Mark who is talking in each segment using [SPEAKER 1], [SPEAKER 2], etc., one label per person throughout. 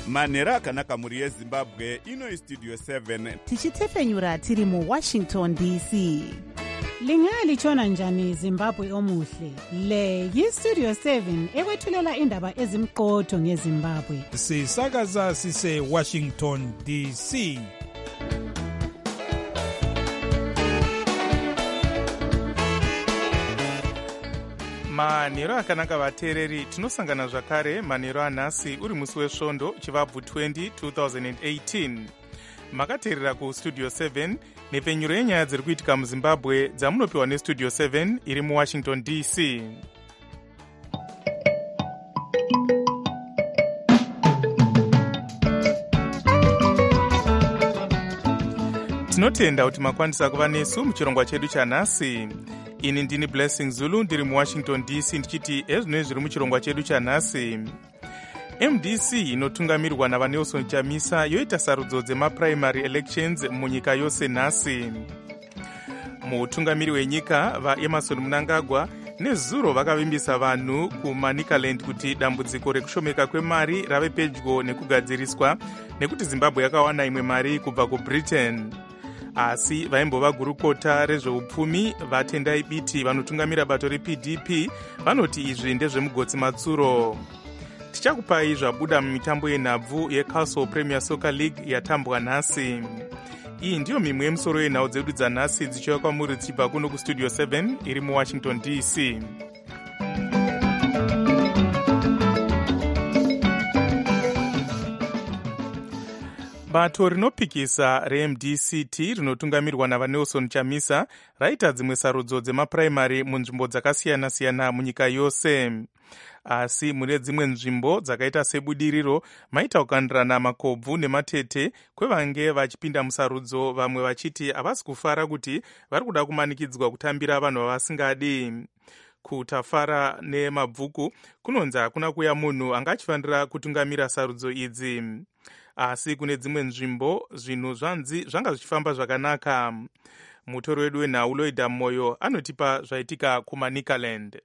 [SPEAKER 1] manhero akanaka mhuri yezimbabwe. Ino istudio 7
[SPEAKER 2] tichitefenyura tiri muWashington DC.
[SPEAKER 3] Lingalitshona njani Zimbabwe omuhle? Le yiStudio 7 ekwethulela indaba ezimqotho ngeZimbabwe.
[SPEAKER 4] Sisakaza sise Washington DC.
[SPEAKER 5] manhero akanaka vateereri, tinosangana zvakare manhero anhasi uri musi wesvondo chivabvu 20 2018. makateerera kustudio 7 nepfenyuro yenyaya dziri kuitika muzimbabwe dzamunopiwa nestudio 7 iri muwashington DC. tinotenda kuti makwanisa kuva nesu muchirongwa chedu chanhasi. ini ndini Blessing Zulu ndiri muwashington DC ndichiti ezvinoi zviri muchirongwa chedu chanhasi. MDC inotungamirwa navaNelson Chamisa yoita sarudzo dzemaprimary elections munyika yose nhasi. mutungamiri wenyika vaEmerson Mnangagwa nezuro vakavimbisa vanhu kuManicaland kuti dambudziko rekushomeka kwemari rave pedyo nekugadziriswa nekuti Zimbabwe yakawana imwe mari kubva kuBritain. asi vaimbova gurukota rezveupfumi vaTendai Biti vanotungamira bato rePDP vanoti izvi ndezvemugotsi matsuro. tichakupai zvabuda mumitambo yenhabvu yeCastle Premier Soccer League yatambwa nhasi. iyi ndiyo mimwe yemusoro yenhau dzedu dzanhasi dzichiuya kwamuri dzichibva kuno kustudio 7 iri muWashington DC. bato rinopikisa reMDCT rinotungamirwa navaNelson Chamisa raita dzimwe sarudzo dzemapuraimari munzvimbo dzakasiyana-siyana munyika yose. asi mune dzimwe nzvimbo dzakaita sebudiriro maita kukandirana makobvu nematete kwevange vachipinda musarudzo, vamwe vachiti havasi kufara kuti vari kuda kumanikidzwa kutambira vanhu vavasingadi. kutafara nemabvuku kunonzi hakuna kuya munhu anga achifanira kutungamira sarudzo idzi. asi kune dzimwe nzvimbo zvinhu zvanzi zvanga zvichifamba zvakanaka. mutori wedu wenhau Loida Moyo anotipa zvaitika kuManicaland.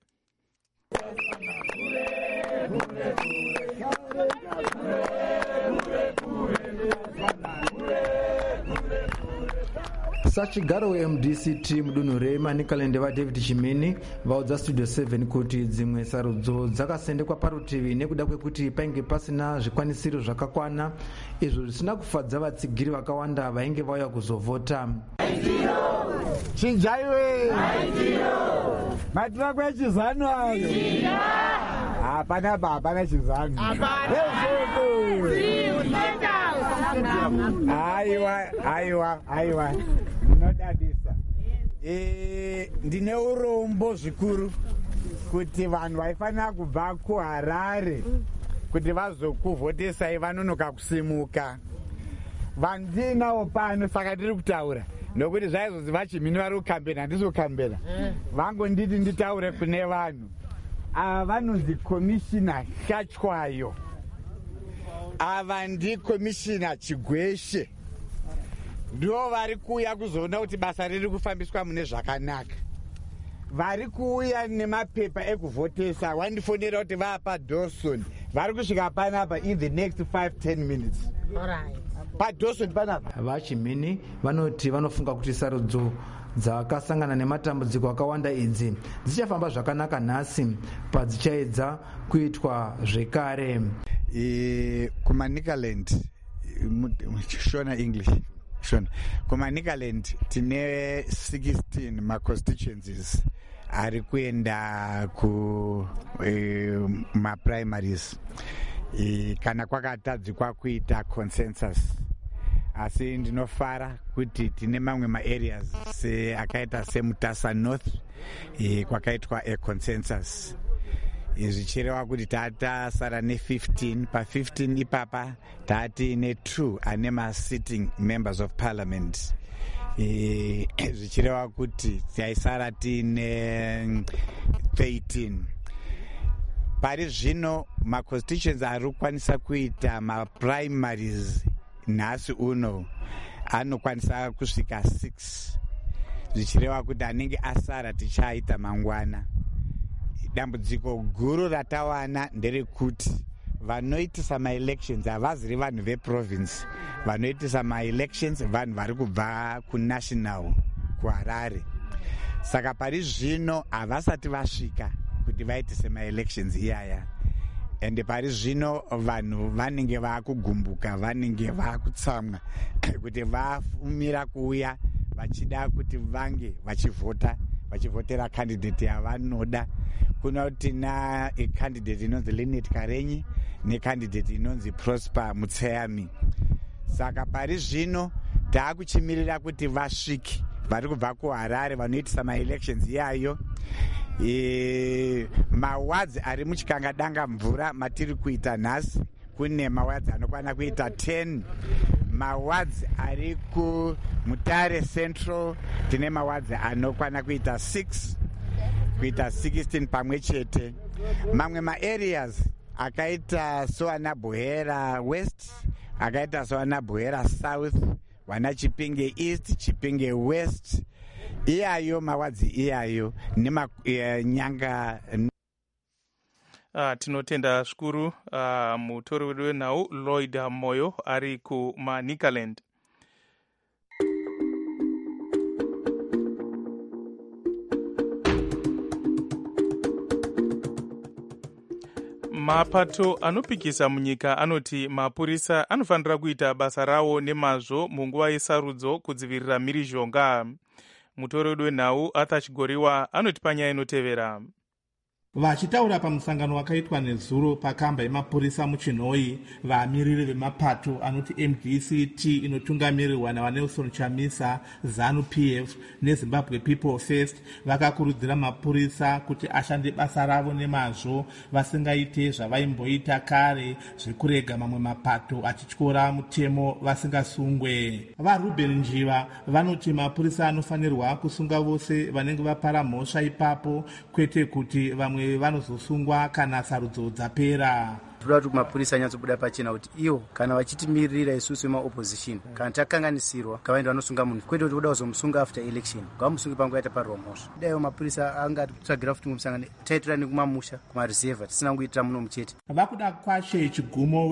[SPEAKER 6] sachigaro weMDCT mudunhu reManicaland vaDavid Chimini vaudza Studio 7 kuti dzimwe sarudzo dzakasendekwa parutivi nekuda kwekuti painge pasina zvikwanisiro zvakakwana, izvo zvisina kufadza vatsigiri vakawanda vainge vauya kuzovhota.
[SPEAKER 7] chinjaiwe matura kwechizano ayo hapana chizano aiwa ndinodadisa. ndine urombo zvikuru kuti vanhu vaifanira kubva kuHarare kuti vazokuvhotesai vanonoka kusimuka. vanhu ndinawo pano saka ndiri kutaura nokuti zvaizonzi vaChimini vari kukambena, handisi kukambena. vangonditi nditaure kune vanhu ava. vanonzi komishina Kachwayo, ava ndikomishina Chigweshe, ndivo vari kuuya kuzoona kuti basa riri kufambiswa mune zvakanaka. vari kuuya nemapepa ekuvhotesa wandifonera kuti vaapa Dawson, vari kusvika panapa in the next 5-10 minutes. paDawson panapa.
[SPEAKER 6] vaChimini vanoti vanofunga kuti sarudzo dzakasangana nematambudziko akawanda idzi dzichafamba zvakanaka nhasi padzichaedza kuitwa zvekare.
[SPEAKER 7] kuManicaland shona English shona kuManicaland tine 16 maconstituencies ari kuenda kumaprimaries kana kwakatadzikwa kuita consensus. asi ndinofara kuti tine mamwe maareas akaita seMutasa North kwakaitwa econsensus. zvichireva kuti tatasara ne15. pa15 ipapa taatine 2 ane masitting members of parliament. zvichireva kuti taisara tine 13. pari zvino maconstitutions ari kukwanisa kuita maprimaries nhasi uno anokwanisa kusvika 6, zvichireva kuti anenge asara tichaita mangwana. dambudziko guru ratawana nderekuti vanoitisa maelections havaziri vanhu veprovince. Vanoitisa maelections vanhu vari kubva kunational kuharare. Saka pari zvino havasati vasvika kuti vaitise maelections iyaya. Ende pari zvino vanhu vanenge vaakugumbuka, vanenge vaakutsamwa kuti vafumira kuuya vachida kuti vange vachivhotera candidate yavanoda. Kuna tina candidate inonzi Linet Karenyi necandidate inonzi Prosper Mutseyami. Saka pari zvino taakuchimirira kuti vasvike vari kubva kuHarare vanoitisa maelections iyayo. Mawards ari muchikangadanga mvura matiri kuita nhasi kune mawards anokwana kuita 10. Mawards ari kuMutare Central tine mawards anokwana kuita 6, kuita 16 pamwe chete. Mamwe maareas akaita soana Bohera West, akaita soana Bohera South, wana Chipinge East, Chipinge West, iyayo mawadzi iyayo nemanyanga.
[SPEAKER 5] Tinotenda zvikuru mutori wedu wenhau Lloyd Moyo ari kuManicaland. Mapato anopikisa munyika anoti mapurisa anofanira kuita basa rawo nemazvo munguva yesarudzo kudzivirira mhirizhonga. Mutori wedu wenhau Arthur Chigoriwa anoti panyaya inotevera.
[SPEAKER 8] Vachitaura pamusangano wakaitwa nezuro pakamba yemapurisa muChinhoi, vamiriri vemapato anoti MDCT inotungamirirwa naVanelson Chamisa, ZANU-PF neZimbabwe People First vakakurudzira mapurisa kuti ashande basa ravo nemazvo, vasingaite zvavaimboita kare zvekurega mamwe mapato achityora mutemo vasingasungwe. VaRuben Njiva vanoti mapurisa anofanirwa kusunga vose vanenge vapara mhosva ipapo, kwete kuti vamwe vanozosungwa kana sarudzo dzapera.
[SPEAKER 9] Toda kuti mapurisa anyatsobuda pachena kuti iwo kana vachitimirira isusu vemaopposition kana takanganisirwa kavaenda vanosunga munhu, kwete kuti voda kuzomusunga after election ngavamusunge panguva yaita parwa mhosva. Daiwo mapurisa angati kutsvagira futi mumusangano taitirani kumamusha kumareserva tisina kungoitira muno muchete. Vakuda kwashe chigumo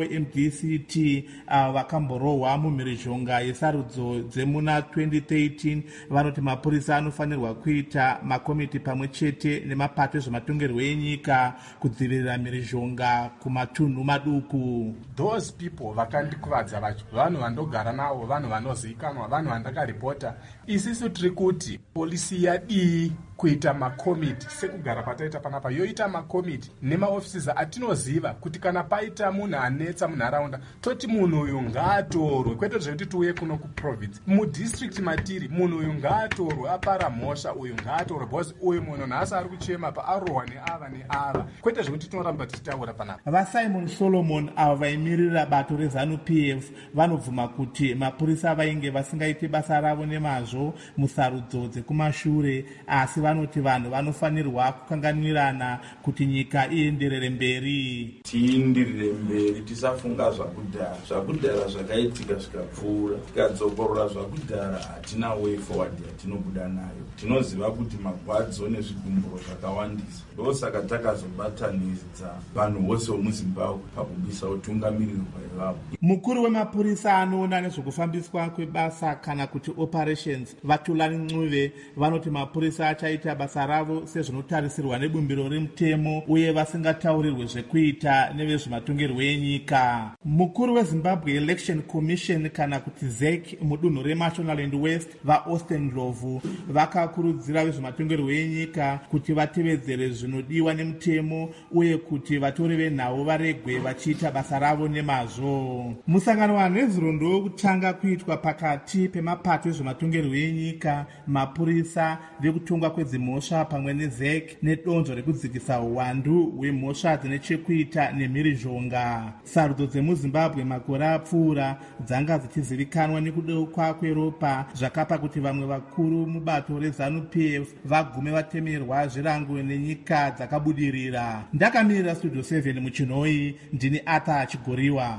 [SPEAKER 9] weMDCT vakamborohwa mumhirizhonga yesarudzo dzemuna 2013 vanoti mapurisa anofanirwa kuita makomiti pamwe chete nemapato ezvematongerwo enyika kudzivirira mhirizhonga kumatunhu maduku.
[SPEAKER 10] Those people vakandikuvadza vacho vanhu vandogara navo, vanhu vanozivikanwa, vanhu vandakaripota. Isisu tiri kuti polisi yadii kuita makomiti sekugara pataita panapa, yoita makomiti nemaoffices atinoziva kuti kana paita munhu anetsa munharaunda toti munhu uyu ngaatorwe, kwete zvekuti tiuye kuno kuprovince. Mudistrict matiri munhu uyu ngaatorwe, apara mhosva uyu ngaatorwe, because uyu munhu nhasi ari kuchema paarohwa neava neava, kwete zvekuti tinoramba tichitaura panapa.
[SPEAKER 8] VaSimon Solomon avo vaimirira bato reZANU-PF vanobvuma kuti mapurisa vainge vasingaiti basa ravo nemazvo musarudzo dzekumashure, asi vanoti vanhu vanofanirwa kukanganirana kuti nyika ienderere mberi.
[SPEAKER 11] Tiindirire mberi, tisafunga zvakudhara zvakaitika zvikapfuura, tikadzokorora zvakudhara hatina way forward yatinobuda nayo. Tinoziva kuti magwadzo nezvigumburo zvakawandisa, ndosaka takazobatanidza vanhu vose vemuZimbabwe pakubvisa utungamiriri hwaivavo.
[SPEAKER 8] Mukuru wemapurisa anoona nezvokufambiswa kwebasa kana kuti operations Vatulani Ncube vanoti mapurisa achaita basa ravo sezvinotarisirwa nebumbiro remutemo uye vasingataurirwe zvekuita nevezvematongerwo enyika. Mukuru weZimbabwe Election Commission kana kuti ZEC mudunhu reMashonaland West vaAustin Ndlovu vakakurudzira vezvematongerwo enyika kuti vatevedzere zvinodiwa nemutemo uye kuti vatori venhau varegwe vachiita basa ravo nemazvo. Musangano wanhezuro ndowokutanga kuitwa pakati pemapato ezvematongerwo enyika, mapurisa, vekutongwa kwedzimhosva pamwe neZEC nedonzvo rekudzikisa uwandu hwemhosva dzine chekuita nemhirizhonga. Sarudzo dzemuZimbabwe makore apfuura dzanga dzichizivikanwa nekudeuka kweropa zvakapa kuti vamwe vakuru mubato reZANU-PF vagume vatemerwa zvirango nenyika dzakabudirira. Ndakamirira Studio 7 muChinhoi, ndini Arthur Chigoriwa.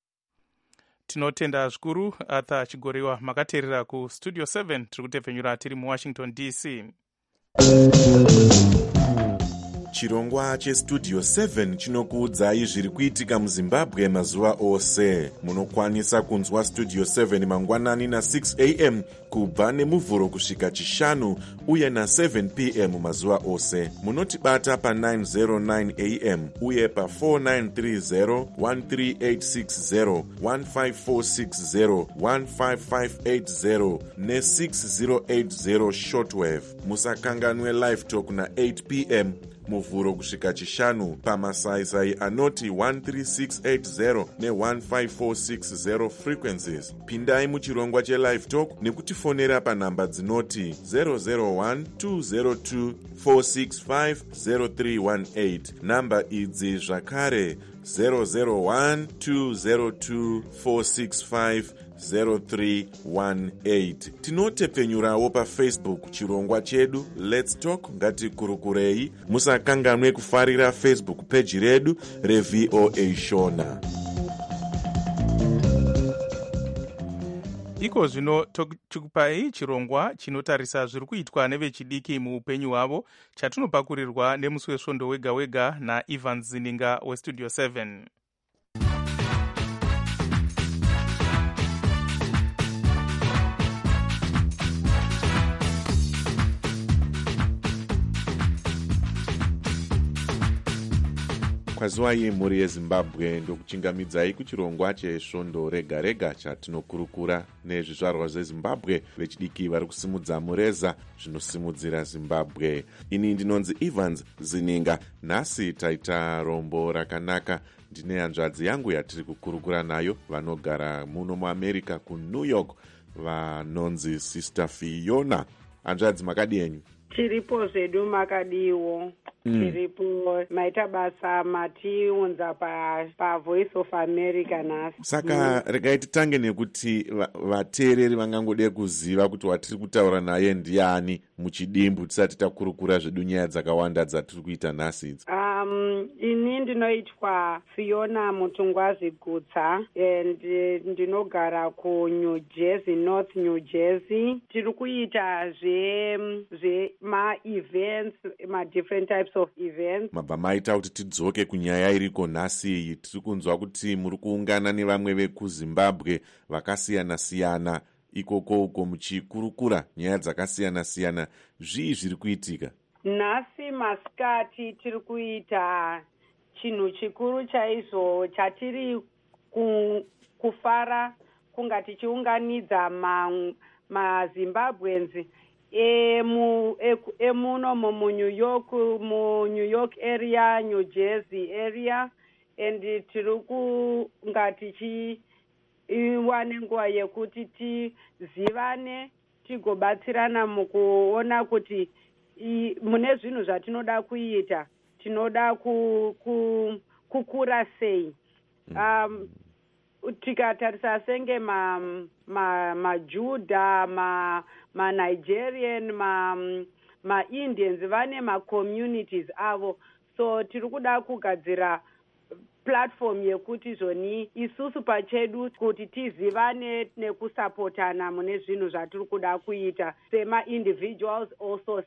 [SPEAKER 5] Tinotenda zvikuru Arthur Chigoriwa. Makateerera kuStudio 7 tiri kutepfenyura tiri muWashington DC.
[SPEAKER 1] chirongwa chestudio 7 chinokuudzai zviri kuitika muzimbabwe mazuva ose. Munokwanisa kunzwa studio 7 mangwanani na6 am kubva nemuvhuro kusvika chishanu uye na7 pm mazuva ose. Munotibata pa909 am uye pa4930 13860 15460 15580 ne6080 shortwave. Musakanganwe live talk na8 pm muvhuro kusvika chishanu pamasaisai anoti 13680 ne15460 frequencies. Pindai muchirongwa chelive talk nekutifonera panhamba dzinoti 001-202-465-0318. Namba idzi zvakare 001-202-465-0318. Tinotepfenyurawo pafacebook chirongwa chedu Let's Talk Ngatikurukurei. Musakanganwe kufarira Facebook page redu reVOA Shona.
[SPEAKER 5] Iko zvino tikupai chirongwa chinotarisa zviri kuitwa nevechidiki muupenyu hwavo, chatinopakurirwa nemusi wesvondo wega wega naIvan Zininga westudio 7.
[SPEAKER 1] Kwazwai mhuri yeZimbabwe, ndokuchingamidzai kuchirongwa chesvondo rega rega chatinokurukura nezvizvarwa zveZimbabwe vechidiki vari kusimudza mureza zvinosimudzira Zimbabwe. Ini ndinonzi Evans Zininga. Nhasi taita rombo rakanaka. Ndine hanzvadzi yangu yatiri kukurukura nayo vanogara muno muAmerica kuNew York, vanonzi Sister Fiona. Hanzvadzi, makadi henyu?
[SPEAKER 12] Tiripo zvedu makadiwo. Tiripo maita basa matiunza pa Voice of America nhasi.
[SPEAKER 1] Saka regai titange nekuti vateereri vangangode kuziva kuti watiri kutaura naye ndiani muchidimbu tisati takurukura zvedu nyaya dzakawanda dzatiri kuita nhasi idzi.
[SPEAKER 12] Ini ndinoitwa Fiona Mutungwazi Gutsa and ndinogara kuNew Jersey, North New Jersey. Tiri kuita ma-events, ma-different types of events.
[SPEAKER 1] Mabva maita kuti tidzoke kunyaya iriko nhasi iyi. Tiri kunzwa kuti muri kuungana nevamwe vekuZimbabwe vakasiyana-siyana ikoko uko muchikurukura nyaya dzakasiyana-siyana. Zvii zviri kuitika?
[SPEAKER 12] Nhasi masikati tiri kuita chinhu chikuru chaizvo chatiri kufara kunga tichiunganidza maZimbabweans emunomo muNew York area, New Jersey area, and tiri kunga tichiwane nguva yekuti tizivane tigobatsirana mukuona kuti mune zvinhu zvatinoda kuita tinoda kukura sei. Tikatarisa senge maJudha, ma-Nigerian, ma-Indians vane ma-communities avo, so tiri kuda kugadzira platform yekuti zvoni isusu pachedu kuti tizivane nekusapotana mune zvinhu zvatiri kuda kuita sema-individuals, also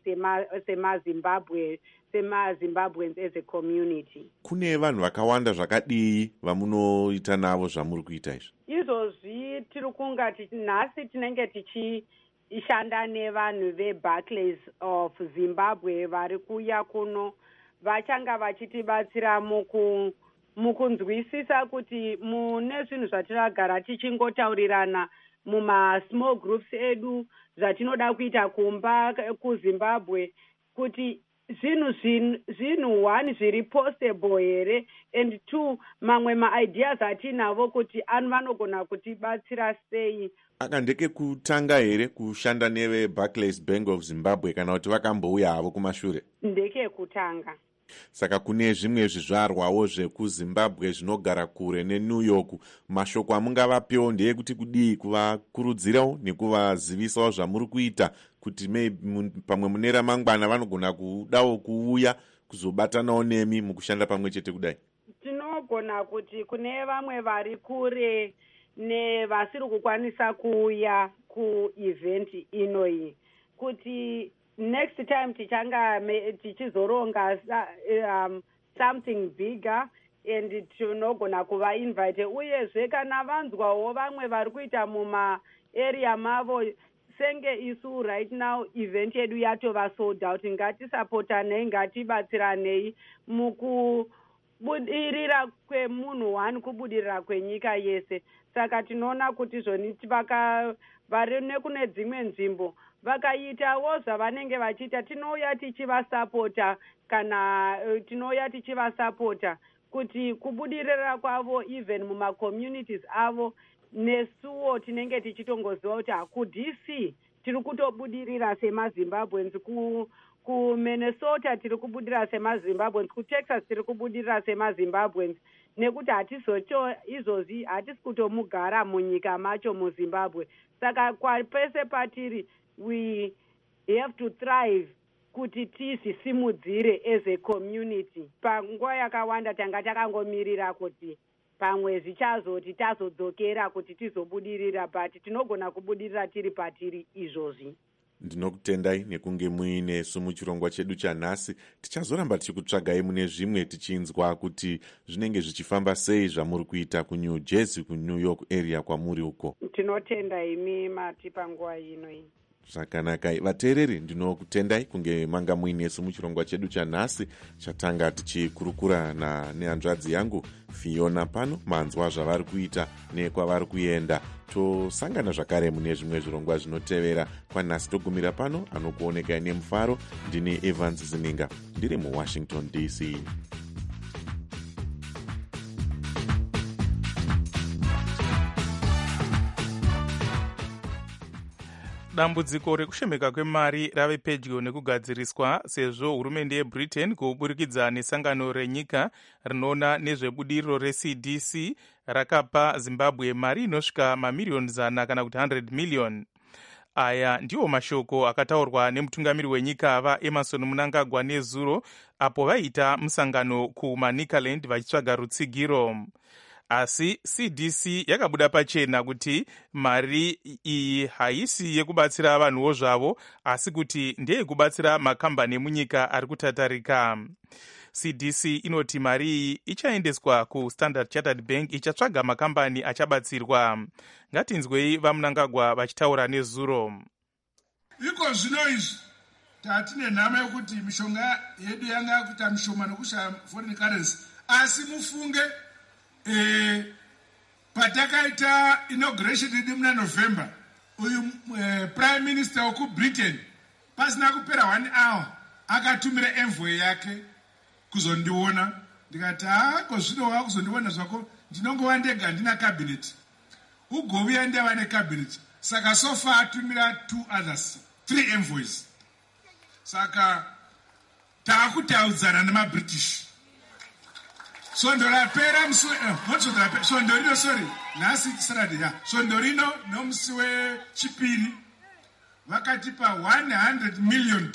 [SPEAKER 12] sema-Zimbabweans as a community.
[SPEAKER 1] Kune vanhu vakawanda zvakadii vamunoita navo zvamuri kuita izvi?
[SPEAKER 12] Izvozvi tiri kunga nhasi tinenge tichishanda nevanhu veBarclays of Zimbabwe vari kuya kuno, vachanga vachitibatsira mukunzwisisa kuti mune zvinhu zvatinogara tichingotaurirana muma-small groups edu zvatinoda kuita kumba kuZimbabwe, kuti zvinhu one zviri possible here, and two mamwe ma-ideas atinavo kuti vanogona kutibatsira sei.
[SPEAKER 1] Aka ndeke kutanga here kushanda neveBarclays Bank of Zimbabwe kana kuti vakambouya havo kumashure?
[SPEAKER 12] Ndeke kutanga.
[SPEAKER 1] Saka kune zvimwe zvizvarwawo zvekuZimbabwe zvinogara kure neNew York. Mashoko amungavapewo ndeyekuti kudii kuvakurudzirawo nekuvazivisawo zvamuri kuita kuti pamwe mune ramangwana vanogona kudawo kuuya kuzobatanawo nemi mukushanda pamwe chete kudai?
[SPEAKER 12] Tinogona kuti kune vamwe vari kure nevasiri kukwanisa kuuya kuevent inoyi, kuti next time tichanga tichizoronga something bigger and tinogona kuvainvite uyezve kana vanzwawo vamwe vari kuita mumaarea mavo senge isu right now event yedu yatova sold out. Ngatisapotanei, ngatibatsiranei mukubudirira kwemunhu one, kubudirira kwenyika yese. Saka tinoona kuti zvoniti vari nekune dzimwe nzvimbo vakaitawo zvavanenge vachiita, tinouya tichivasapota kuti kubudirira kwavo even mumacommunities avo nesuwo tinenge tichitongoziva kuti haku-DC tiri kutobudirira semazimbabweans, kuminnesota tiri kubudirira semazimbabweans, kuTexas tiri kubudirira semazimbabweans, nekuti izvozvi hatisi kutomugara munyika macho muZimbabwe. Saka pese patiri we have to thrive kuti tizvisimudzire as a community. Panguva yakawanda tanga takangomirira kuti pamwe zvichazoti tazodzokera kuti tizobudirira, but tinogona kubudirira tiri patiri izvozvi.
[SPEAKER 1] Ndinokutendai nekunge muine muchirongwa chedu chanhasi. Tichazoramba tichikutsvagai mune zvimwe tichinzwa kuti zvinenge zvichifamba sei zvamuri kuita kuNew Jersey, kuNew York area kwamuri uko.
[SPEAKER 12] Tinotenda imi mati panguva ino iyi.
[SPEAKER 1] Zvakanaka. Vateereri, ndinokutendai kunge manga muinesu muchirongwa chedu chanhasi chatanga tichikurukura nehanzvadzi yangu Fiona pano, manzwa zvavari kuita nekwavari kuenda. Tosangana zvakare mune zvimwe zvirongwa zvinotevera. Kwanhasi togumira pano. Anokuonekai nemufaro ndini Evans Zininga, ndiri muWashington DC.
[SPEAKER 5] Dambudziko rekushomeka kwemari rave pedyo nekugadziriswa, sezvo hurumende yeBritain kuburikidza nesangano renyika rinoona nezvebudiriro reCDC rakapa Zimbabwe mari inosvika mamiriyoni 100 kana kuti 100 million. Aya ndiwo mashoko akataurwa nemutungamiri wenyika vaEmerson Mnangagwa nezuro apo vaita musangano kuManicaland vachitsvaga rutsigiro. Asi CDC yakabuda pachena kuti mari iyi haisi yekubatsira vanhuwo zvavo, asi kuti ndeyekubatsira makambani emunyika ari kutatarika. CDC inoti mari iyi ichaendeswa kuStandard Chartered Bank ichatsvaga makambani achabatsirwa. Ngatinzwei vaMnangagwa vachitaura nezuro.
[SPEAKER 13] Iko zvino izvi tatine nhama yokuti mishonga yedu yanga yakuita mishoma nokushaya foreign currency, asi mufunge patakaita inauguration yedu muna November, uyu prime minister wekuBritain pasina kupera 1 hour akatumira envoy yake kuzondiona. Ndikati kozvino wakuzondiona zvako, ndinongova ndega ndina cabinet, ugovia ndava necabinet. Saka sofa atumira 3 envoys. Saka taakutaudzana nemaBritish. Sondorapera sondorino, sorry, nasi Saturday, yeah. Sondorino nomusi wechipiri vakatipa $100 million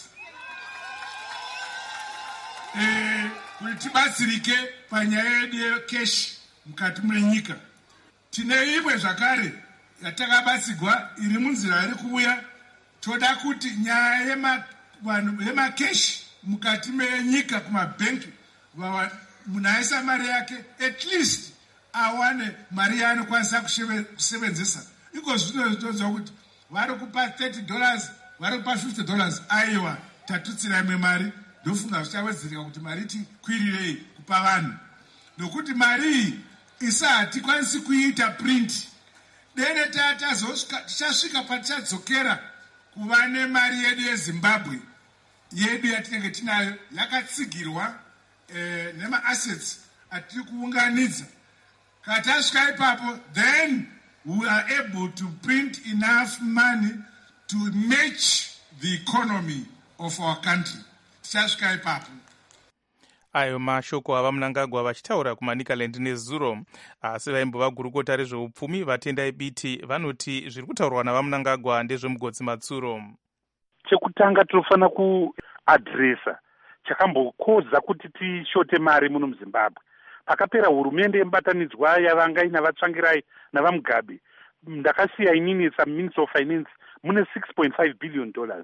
[SPEAKER 13] kuti tibatsirike panyaya yedu yekeshi mukati mwenyika. Tine imwe zvakare yatakabatsigwa iri munzira iri kuuya. Toda kuti nyaya yemakeshi mukati menyika kumabhenki, munhu aisa mari yake at least awane mari yaanokwanisa kusevenzesa. Iko zvino zvinoziva kuti vari kupa $30, vari kupa $50, aiwa tatutsira imwe mari. Ndofunga zvichawedzereka kuti mari tikwirirei kupa vanhu, nokuti mari iyi hatikwanisi kuiita print. Dene tichasvika patichadzokera kuva nemari yedu yeZimbabwe yedu yatinenge tinayo yakatsigirwa nema-assets atiri kuunganidza. Kana tasvika ipapo, then we are able to print enough money to match the economy of our country. Tichasvika ipapo.
[SPEAKER 5] Ayo mashoko avaMnangagwa vachitaura kuManicaland nezuro. Asi vaimbova gurukota rezveupfumi vatendai biti vanoti zviri kutaurwa navaMnangagwa ndezvemugodzi matsuro.
[SPEAKER 14] Chekutanga tinofana kuadresa chakambokodza kuti tishote mari muno muZimbabwe. Pakapera hurumende yemubatanidzwa yavanga inavatsvangirai navaMugabe, ndakasiya inini saMinister of Finance mune $6.5 billion.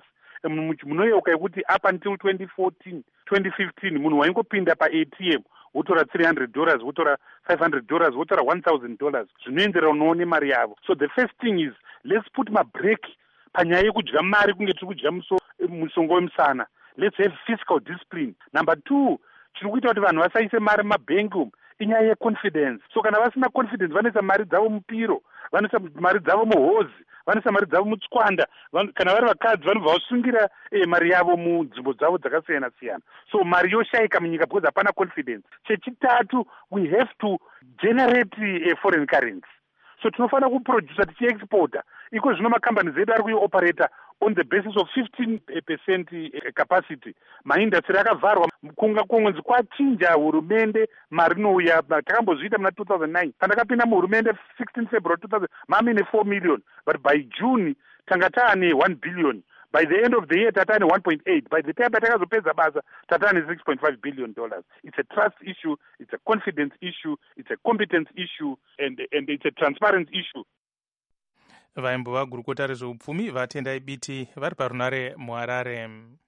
[SPEAKER 14] munoyeuka yekuti up until 2015 munhu waingopinda paATM wotora $300, wotora $500, wotora $1,000 zvinoenderana unoone mari yavo. So the first thing is let's put mabreak panyaya yekudya mari kunge tiri kudya musongo wemusana. Let's have fiscal discipline. Number 2, chiri kuita kuti vanhu vasaise mari mumabhengi umu inyaya yeconfidence. So kana vasina confidence vanoisa mari dzavo mupiro, vanoisa mari dzavo muhozi, vanoisa mari dzavo mutswanda, kana vari vakadzi vanobva vasungira mari yavo munzvimbo dzavo dzakasiyana siyana. So mari yoshayika munyika because hapana confidence. Chechitatu, we have to generate a foreign currency. So tinofanira kuproducer tichiexporta. Iko zvino macompanies edu ari kuioperata on the basis of 15% capacity. Maindustry akavharwa kunzi kwachinja hurumende mari inouya. Takambozviita muna 2009 pandakapinda muhurumende 16 February 2000 mamine 4 million, but by June tanga taane 1 billion. By the end of the year tatane 1.8. By the time patakazopedza basa tatane $6.5 billion. It's a trust issue, it's a confidence issue, it's a competence issue, and it's a transparency issue.
[SPEAKER 5] Vaimbova gurukota rezveupfumi vatendai biti vari parunare muHarare.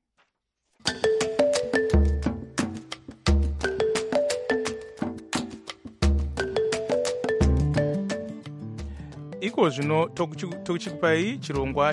[SPEAKER 5] Iko zvino tokuchikupai chirongwa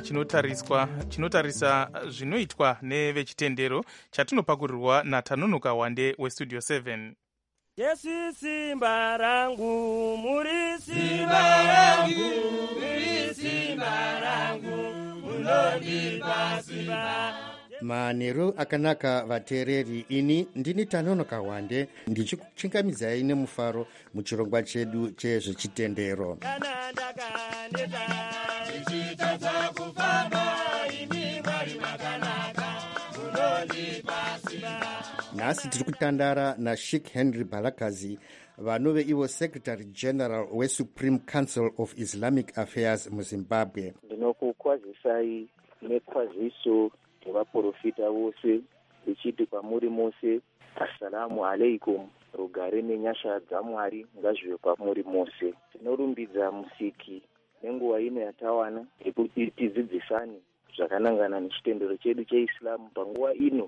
[SPEAKER 5] chinotarisa zvinoitwa nevechitendero chatinopakurirwa naTanonoka Wande westudio 7.
[SPEAKER 15] Yesu simba rangu, muri simba rangu, muri simba rangu, munondipa simba. Manheru akanaka vateereri, ini ndini Tanonoka Wande ndichikuchingamidzai nemufaro muchirongwa chedu chezvechitendero. Kana ndakaneta ndichitadza kufamba, imi Mwari makanaka, munondipa simba. Nhasi tiri kutandara naSheikh Henry Balakazi, vanove ivo Secretary General weSupreme Council of Islamic Affairs muZimbabwe.
[SPEAKER 16] Ndinokukwazisai nekwaziso yevaprofita vose ichiti kwamuri mose, assalamu alaikum, rugare nenyasha dzaMwari ngazvive kwamuri mose. Tinorumbidza Musiki nenguva ino yatawana yekuti tidzidzisane zvakanangana nechitendero chedu cheIslamu panguva ino.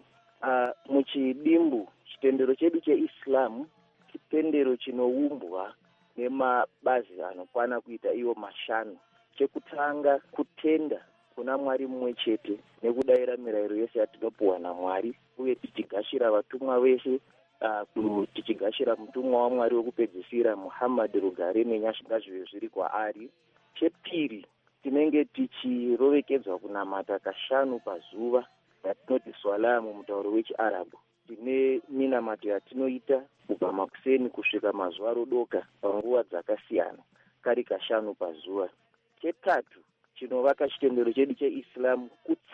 [SPEAKER 16] Muchidimbu chitendero chedu cheIslamu chitendero chinoumbwa nemabazi anokwana kuita iwo mashanu. Chekutanga, kutenda kuna Mwari mumwe chete nekudayira mirayiro yose yatinopuwa naMwari, uye tichigashira vatumwa veshe, tichigashira mutumwa waMwari wokupedzisira Muhammad, rugare nenyasha ngazvive zviri kwaari. Chepiri, tinenge tichirovekedzwa kunamata kashanu pazuva yatinoti swala mumutauro wechiArabhu. Tine minamato yatinoita kubva makuseni kusvika mazuva rodoka panguva dzakasiyana, kari kashanu pazuva. Chetatu, chinovaka chitendero chedu cheIslamu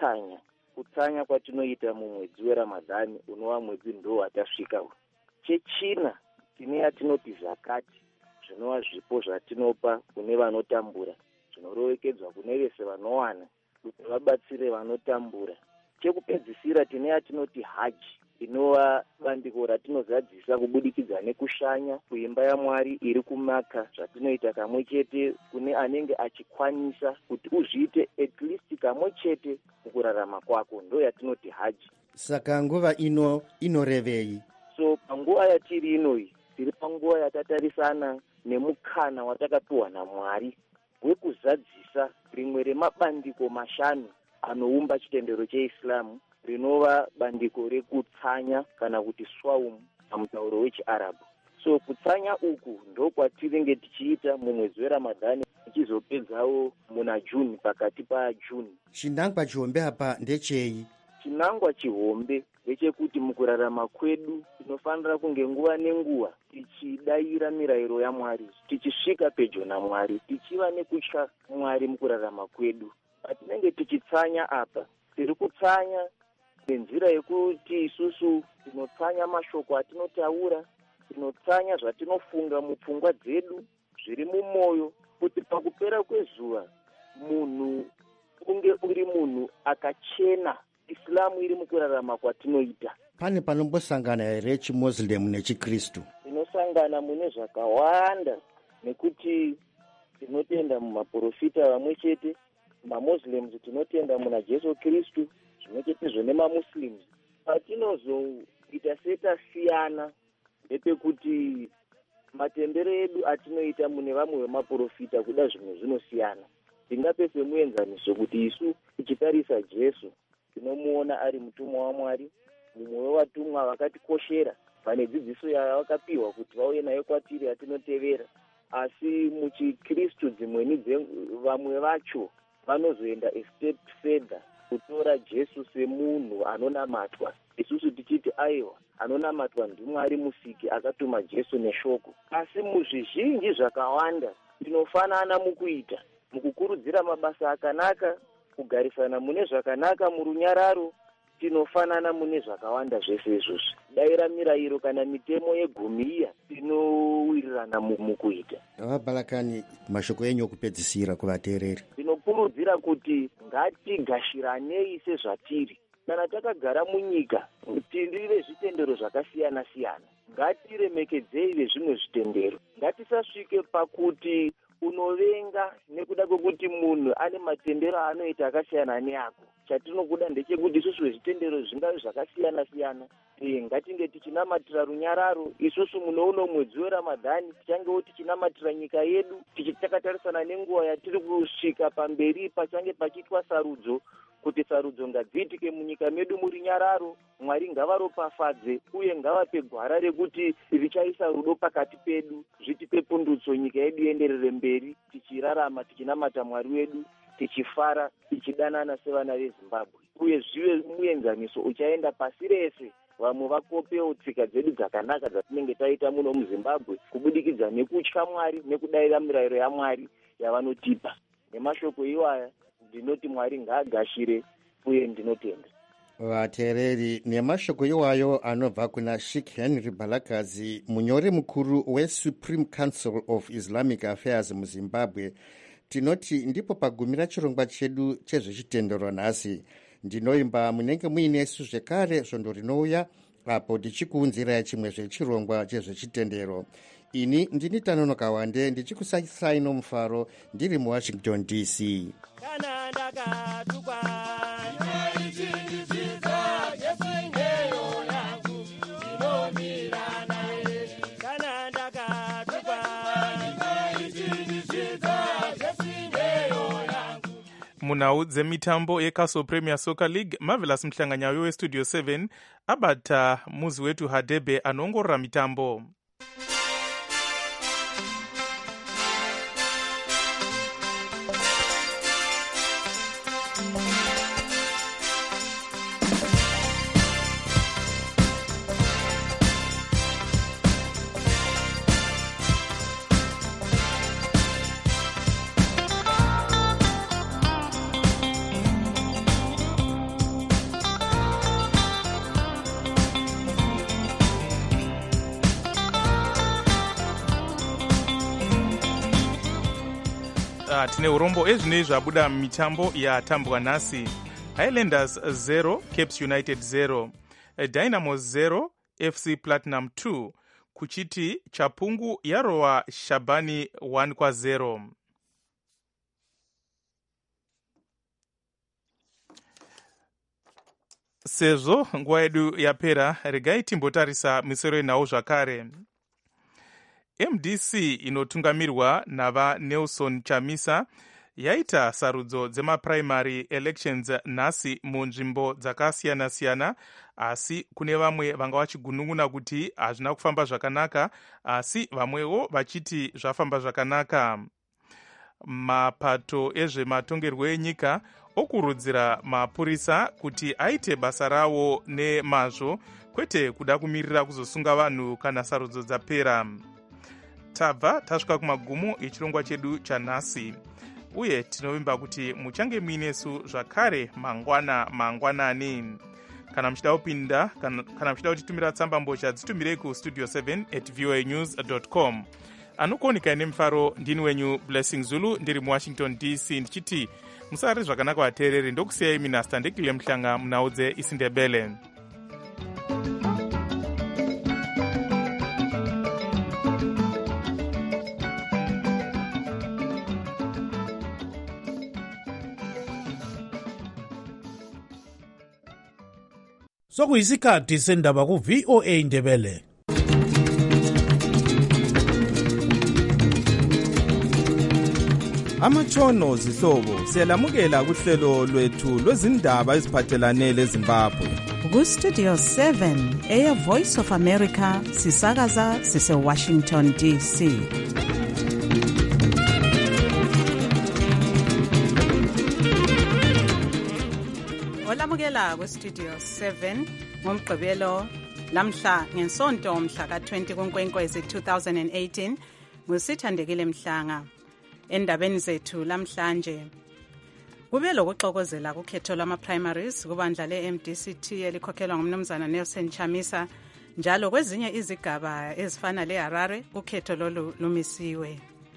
[SPEAKER 16] kutsanya kwatinoita mumwedzi weRamadhani, unova mwedzi ndo watasvika. Chechina, tine yatinoti zakati, zvinova zvipo zvatinopa kune vanotambura, zvinorovekedzwa kune vese vanowana kuti vabatsire vanotambura. Chekupedzisira, tine yatinoti haji, inova bandiko ratinozadzisa kubudikidza nekushanya kuimba yaMwari iri kuMaka, zvatinoita kamwe chete kune anenge achikwanisa kuti uzviite at least kamwe chete mukurarama kwako, ndo yatinoti haji.
[SPEAKER 15] Saka nguva ino inorevei?
[SPEAKER 16] So panguva yatiri inoyi, tiri panguva yatatarisana nemukana watakapiwa naMwari wekuzadzisa rimwe remabandiko mashanu anoumba chitendero cheIslamu, rinova bandiko rekutsanya kana kuti swaumu pamutauro wechiArabhu. So kutsanya uku ndokwatinenge tichiita mumwedzi weRamadhani, tichizopedzawo muna Juni, pakati paJuni.
[SPEAKER 15] Chinangwa chihombe apa ndechei?
[SPEAKER 16] Chinangwa chihombe ndechekuti mukurarama kwedu tinofanira kunge nguva nenguva tichidayira mirayiro yaMwari, tichisvika pedyo naMwari, tichiva nekutya Mwari mukurarama kwedu. Patinenge tichitsanya apa, tiri kutsanya nenzira yekuti isusu tinotsanya mashoko atinotaura, tinotsanya zvatinofunga mupfungwa dzedu zviri mumwoyo, kuti pakupera kwezuva munhu unge uri munhu akachena, Islamu iri mukurarama kwatinoita.
[SPEAKER 15] Pane panombosangana here chiMuslim nechiKristu?
[SPEAKER 16] Tinosangana mune zvakawanda, nekuti tinotenda mumaprofita vamwe chete. MaMuslims tinotenda muna Jesu Kristu, zvimwe chetezvo nemamuslims. Patinozoita setasiyana nepekuti matendero edu atinoita mune vamwe vemaprofita kuda zvimwe zvinosiyana. Tingape semuenzaniso kuti isu tichitarisa Jesu tinomuona ari mutumwa waMwari, mumwe wevatumwa vakatikoshera, vane dzidziso yavakapiwa kuti vauye nayo kwatiri atinotevera. Asi muchiKristu vamwe vacho vanozoenda a step further kutora Jesu semunhu anonamatwa. Isusu tichiti aiwa, anonamatwa ndiMwari musiki akatuma Jesu neshoko. Asi muzvizhinji zvakawanda tinofanana mukuita, mukukurudzira mabasa akanaka, kugarisana mune zvakanaka murunyararo, tinofanana mune zvakawanda zvese izvozvi. Daira mirayiro kana mitemo yegumi iya tinowirirana mukuita.
[SPEAKER 15] Vabalakani, mashoko enyu okupedzisira kuvateereri.
[SPEAKER 16] Tinokurudzira kuti ngatigashiranei sezvatiri. Kana takagara munyika tirive zvitendero zvakasiyana siyana, ngatiremekedzei vezvimwe zvitendero. Ngatisasvike pakuti unovenga nekuda kwekuti munhu ane matendero anoita akasiyana neako. Chatinokuda ndechekuti isusu vezvitendero zvingave zvakasiyana siyana, ngatinge tichinamatira runyararo. Isusu muno mwedzi weRamadhani tichangewo tichinamatira nyika yedu, tichitakatarisa nenguva yatiri kusvika pamberi pachange pachiitwa sarudzo, kuti sarudzo ngadziitike munyika medu muri nyararo. Mwari ngavaropafadze uye ngavape gwara rekuti richaisa rudo pakati pedu, zvitipe pundutso, nyika yedu ienderere mberi, tichirarama tichinamata Mwari wedu, tichifara, tichidanana sevana veZimbabwe, uye zvive muenzaniso uchaenda pasi rese. Vamwe vakopewo tsika dzedu dzakanaka dzatinenge taita muno muZimbabwe kubudikidza nekutya Mwari nekudayira mirayiro yaMwari yavanotipa. Nemashoko iwaya ndinoti Mwari ngaagashire uye ndinotenda.
[SPEAKER 15] Vateereri, nemashoko iwayo anobva kuna Sheikh Henry Balakazi, munyori mukuru weSupreme Council of Islamic Affairs muZimbabwe, tinoti ndipo pagumira chirongwa chedu chezvechitendero nhasi. Ndinoimba munenge muinesu zvekare svondo rinouya apo tichikuunzirai chimwe zvechirongwa chezvechitendero. Ini ndini Tanonoka Wande ndichikusakisai nomufaro ndiri muWashington DC.
[SPEAKER 17] Kana ndakatukwa
[SPEAKER 5] munhau dzemitambo yeCastle Premier Soccer League, Marvelous Mhlanganyayo weStudio 7 abata muzi wetu Hadebe anoongorora mitambo. Tine urombo ezvinei zvabuda mitambo yatambwa nhasi. Highlanders 0, Capes United 0, Dynamo 0, FC Platinum 2, kuchiti Chapungu yarova Shabani 1-0. Sezvo nguva yedu yapera, regai timbotarisa misoro yenhau zvakare. MDC inotungamirwa nava Nelson Chamisa yaita sarudzo dzemaprimary elections nhasi munzvimbo dzakasiyana-siyana, asi kune vamwe vanga vachigunun'una kuti hazvina kufamba zvakanaka, asi vamwewo vachiti zvafamba zvakanaka. Mapato ezvematongerwo enyika okurudzira mapurisa kuti aite basa ravo nemazvo, kwete kuda kumirira kuzosunga vanhu kana sarudzo dzapera. Tabva tasvika kumagumo echirongwa chedu chanhasi, uye tinovimba kuti muchange muinesu zvakare mangwanani. Kana muchida kupinda kana muchida kutitumira tsamba mbozha dzitumirei kustudio 7@voanews.com. anokuoneka nemufaro ndini wenyu Blessing Zulu ndiri muWashington DC ndichiti musari zvakanaka vateereri, ndokusiyai minasta ndekile Mhlanga munhau dzeIsindebele.
[SPEAKER 4] sokuyisikhathi sendaba ku-VOA Indebele.
[SPEAKER 18] Amatshono zihlobo siyalamukela kuhlelo lwethu lwezindaba eziphathelane leZimbabwe.
[SPEAKER 2] Ku-Studio 7 Air Voice of America sisakaza sise-Washington DC. Olamukela ku-Studio 7 ngomgqibelo lamhla ngensonto mhla ka-20 kuNkwenkwezi 2018 ngusithandekile Mhlanga. Endabeni zethu lamhlanje kube lokuxokozela kukhetho lwama-primaries kubandla le-MDCT elikhokhelwa ngumnumzana Nelson Chamisa njalo kwezinye izigaba ezifana le-Harare ukhetho lolu lumisiwe.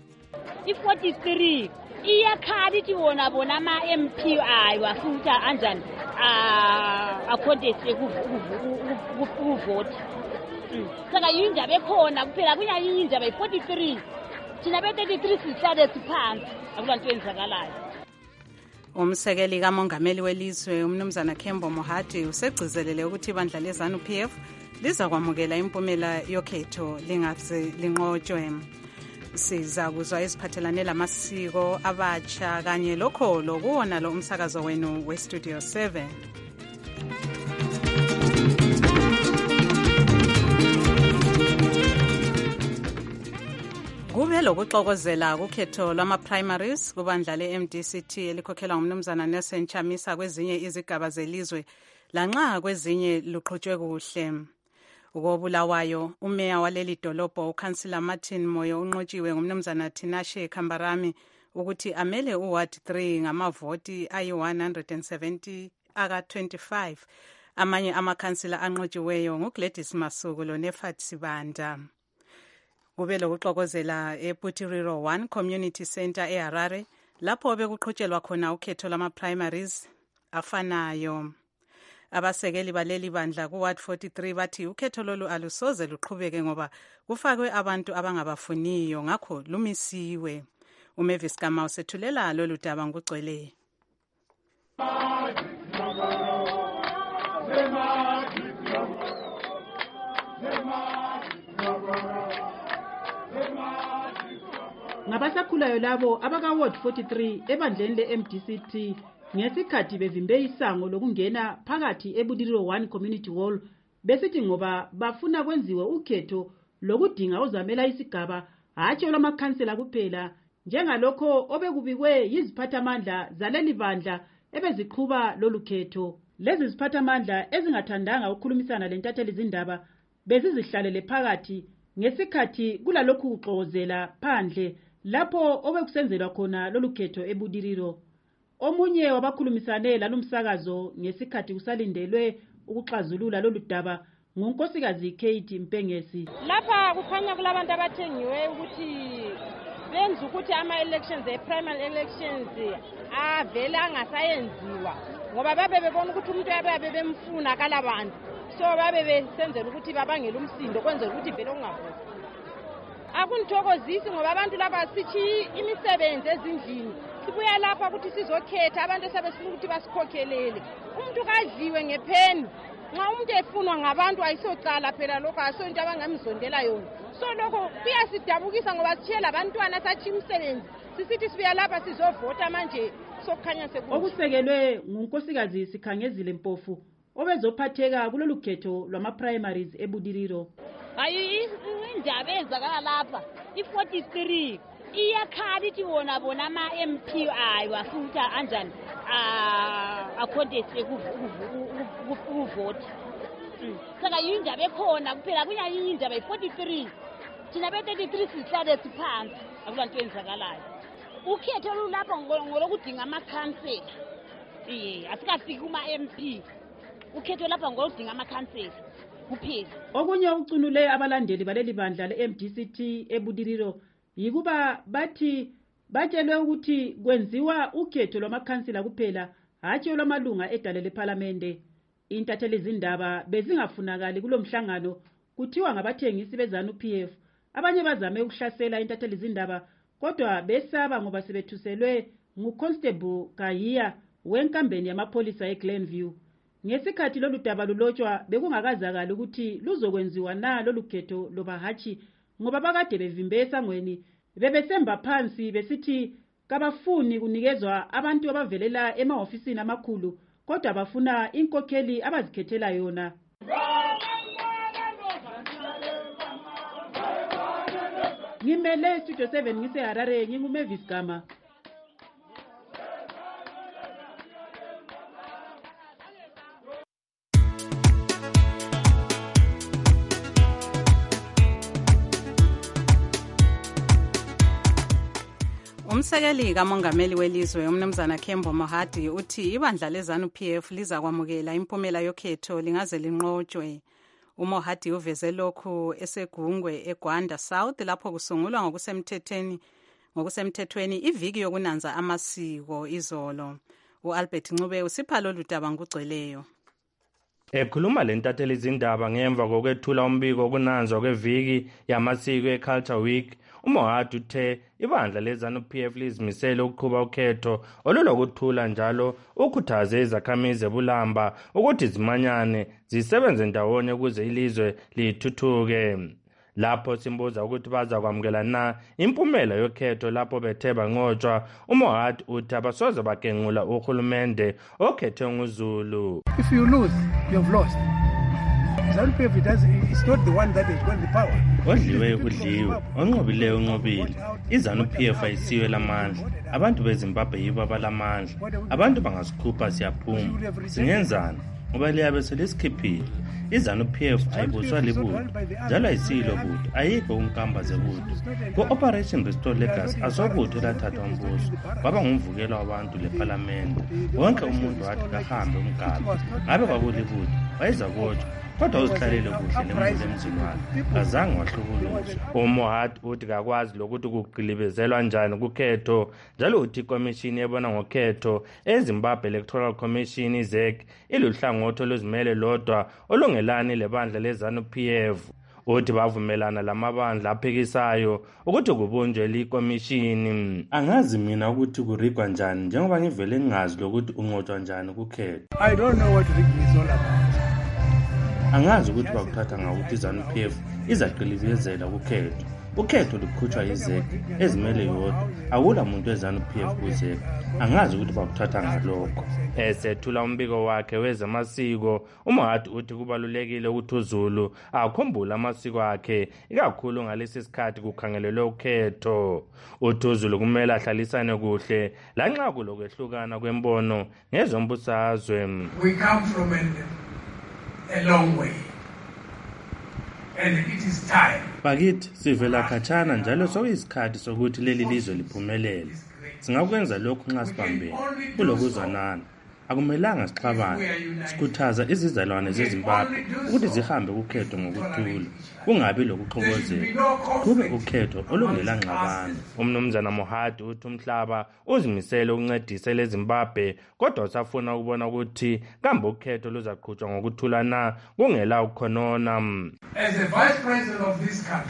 [SPEAKER 19] I-43 iyakhala ithi bona ama-MP ayo afuta anjani akhondesi ukuvota. Saka yindaba ekhona kuphela kunyanye indaba i-43 thina be-33 sihlale siphansi akulanto yenzakalayo.
[SPEAKER 2] Umsekeli kamongameli welizwe umnumzana Kembo Mohadi usegcizelele ukuthi ibandla le-ZANU-PF liza kwamukela impumela yokhetho lingaze linqotshwe. Siza kuzwa iziphathelane lamasiko abatsha kanye lokholo kuwona lo umsakazo wenu we-Studio 7. Kube lokuxokozela kukhetho lwama-primaries kubandla le-MDCT elikhokhelwa ngumnumzana Nelson Chamisa kwezinye izigaba zelizwe lanxa kwezinye luqhutshwe kuhle. Ukobulawayo umeya waleli dolobho ukansila Martin Moyo unqotshiwe ngumnumzana Tinashe Kambarami ukuthi amele uWard 3 ngamavoti ayi-170 aka-25. Amanye amakhansila anqotshiweyo nguGladys Masuku loNefat Sibanda. Kube lokuxokozela eButiriro 1 Community Center eHarare lapho bekuqhutshelwa khona ukhetho lwama-primaries afanayo. Abasekeli baleli bandla kuWard 43 bathi ukhetho lolu alusoze luqhubeke ngoba kufakwe abantu abangabafuniyo ngakho lumisiwe. uMavis Kamau sethulela lolu daba ngugcwele.
[SPEAKER 20] Ngabasakhulayo labo abaka-Ward 43 ebandleni le-MDCT ngesikhathi bevimbe isango lokungena phakathi eBudiriro 1 Community Hall besithi ngoba bafuna kwenziwe ukhetho lokudinga ozamela isigaba hatshi olamakhansela kuphela njengalokho obekubikwe yiziphathamandla zaleli bandla ebeziqhuba lolu khetho. Lezi ziphathamandla ezingathandanga ukukhulumisana lentatheli zindaba bezizihlalele phakathi ngesikhathi kulalokhu kuxokozela phandle lapho obekusenzelwa khona lolu khetho eBudiriro. Omunye wabakhulumisane lalumsakazo ngesikhathi kusalindelwe ukuxazulula lolu daba ngunkosikazi Kate Mpengesi.
[SPEAKER 19] Lapha kukhanya kulabantu abathengiwe ukuthi benza ukuthi ama-elections primary elections avele angasayenziwa ngoba babe bebona ukuthi umuntu yabe bemfuna kalabantu so babe besenzela ukuthi babangele umsindo kwenzela ukuthi vele ungavoti. Akunithokozisi ngoba abantu laba sithi imisebenzi ezindlini sibuya lapha ukuthi sizokhetha abantu esebesifuna ukuthi basikhokhelele. Umuntu kadliwe ngepheni nxa umuntu efunwa ngabantu ayisocala phela lokho asonto abangamzondela yona. So lokho kuyasidabukisa ngoba sithiye labantwana sathi imisebenzi sisithi sibuya lapha sizovota manje sokukhanya sekuhle.
[SPEAKER 20] Okusekelwe ngunkosikazi Sikhangezile Mpofu obezophatheka kulolu khetho lwama-primaries eBudiriro.
[SPEAKER 19] Hayi indaba ezakala lapha i-43 iyakhala ithi bona ama-MP ayo afuta anjani akhondesi ukuvota. Saka yindaba ekhona kuphela kunyanye indaba i-43 thina be-33 sihlale siphansi akulanto yenzakalayo. Ukhetho lulapha ngolokudinga amakhansela asikafiki kuma-MP. Ukhetho lapha ngoludinga amakhansela kuphela.
[SPEAKER 20] Okunye ucunule abalandeli baleli bandla le-MDCT eBudiriro yikuba bathi batshelwe ukuthi kwenziwa ukhetho lwamakhansela kuphela hatshi olwamalunga edale lePhalamende. Intatheli zindaba bezingafunakali kulomhlangano kuthiwa ngabathengisi beZANU-PF. Abanye bazame ukuhlasela intatheli zindaba kodwa besaba ngoba sebethuselwe nguConstable Kahiya wenkambeni yamapholisa eGlenview. Ngesikhathi lolu daba lulotshwa bekungakazakala ukuthi luzokwenziwa na lolu khetho loba hatshi, ngoba bakade bevimbe esangweni bebesemba phansi besithi kabafuni kunikezwa abantu abavelela emahofisini amakhulu, kodwa bafuna inkokheli abazikhethela yona. Ngimele Studio 7 ngiseHarare, nginguMavis Gama.
[SPEAKER 2] Umsekeli kamongameli welizwe umnumzana Kembo Mohadi uthi ibandla leZANU-PF liza kwamukela impumela yokhetho lingaze linqotshwe. UMohadi uveze lokhu esegungwe eGwanda South lapho kusungulwa ngokusemthethweni iviki yokunanza amasiko izolo. uAlbert Ncube usipha lolu daba ngugcweleyo.
[SPEAKER 21] Ekhuluma lentatheli izindaba ngemva kokwethula umbiko wokunanzwa kweviki yamasiko eCulture Week, uMohadi uthe ibandla leZANU-PF lizimisele ukuqhuba ukhetho olulokuthula njalo ukhuthaze izakhamizi eBulamba ukuthi zimanyane zisebenze ndawonye ukuze ilizwe lithuthuke. Lapho simbuza ukuthi baza kwamukela na impumela yokhetho lapho bethe banqotshwa, uMohadi uthi abasoze bagenqula uhulumende okhethwe nguZulu.
[SPEAKER 22] If you lose, you have lost. ZANU-PF is not the one that has got the power.
[SPEAKER 21] Odliwe udliwe, onqobileyo unqobile. iZANU-PF ayisiwe lamandla. Abantu beZimbabwe yibo abalamandla. Abantu bangasikhupha siyaphuma. Singenzani? Ngoba liyabe selisikhiphile. iZANU-PF ayibuswa libutho, njalo ayisilo butho, ayikho umkambaze butho. Ku-Operation Restore Legacy asobutho elathathwa umbuso, kwaba ngumvukela wabantu lePhalamende. Wonke umuntu wathi kahambe umgaba, ngabe kwakulibutho, wayeza kotshwa, kodwa uzihlalele kuhle lemvule emzini wakhe, kazange wahlukuluzwa. uMohadi uthi kakwazi lokuthi kugqilibezelwa njani kukhetho, njalo uthi ikomishini ebona ngokhetho eZimbabwe Electoral Commission ZEC iluhlangothi oluzimele lodwa olungelani lebandla leZANU-PF. Uthi bavumelana lamabandla aphikisayo ukuthi kubunjwe likomishini. Angazi mina ukuthi kurigwa njani njengoba ngivele ngingazi lokuthi unqotshwa njani kukhetho.
[SPEAKER 22] I don't know what rigging is all about.
[SPEAKER 21] Angazi ukuthi bakuthatha ngokuthi iZANU-PF izaqilibezela kukhetho. Ukhetho lukhutshwa yiZEC ezimele yodwa, akula muntu weZANU-PF kuZEC. Angazi ukuthi bakuthatha ngalokho. Esethula umbiko wakhe wezamasiko, uMohadi uthi kubalulekile ukuthi uZulu akhumbule amasiko akhe, ikakhulu ngalesi sikhathi kukhangelelwe ukhetho. Uthi uZulu kumele ahlalisane kuhle lanxa kulokwehlukana kwembono ngezombusazwe.
[SPEAKER 22] We come from a long way. And it is time.
[SPEAKER 21] Bakithi sivela khatshana njalo sokuyisikhathi sokuthi leli lizwe liphumelele. Singakwenza lokhu nxa sibambene kulokuzwanana. Akumelanga sixabane. Sikhuthaza izizalwane zeZimbabwe ukuthi zihambe ukhetho ngokuthula, kungabi lokuxokozela. Kube ukhetho olungela ngxabano. Umnumzana Moahadi uthi umhlaba uzimisele ukuncedisa leZimbabwe, kodwa usafuna ukubona ukuthi kambe ukhetho luzaqhutshwa ngokuthula na kungela ukukhonona.
[SPEAKER 22] As the vice president of this country,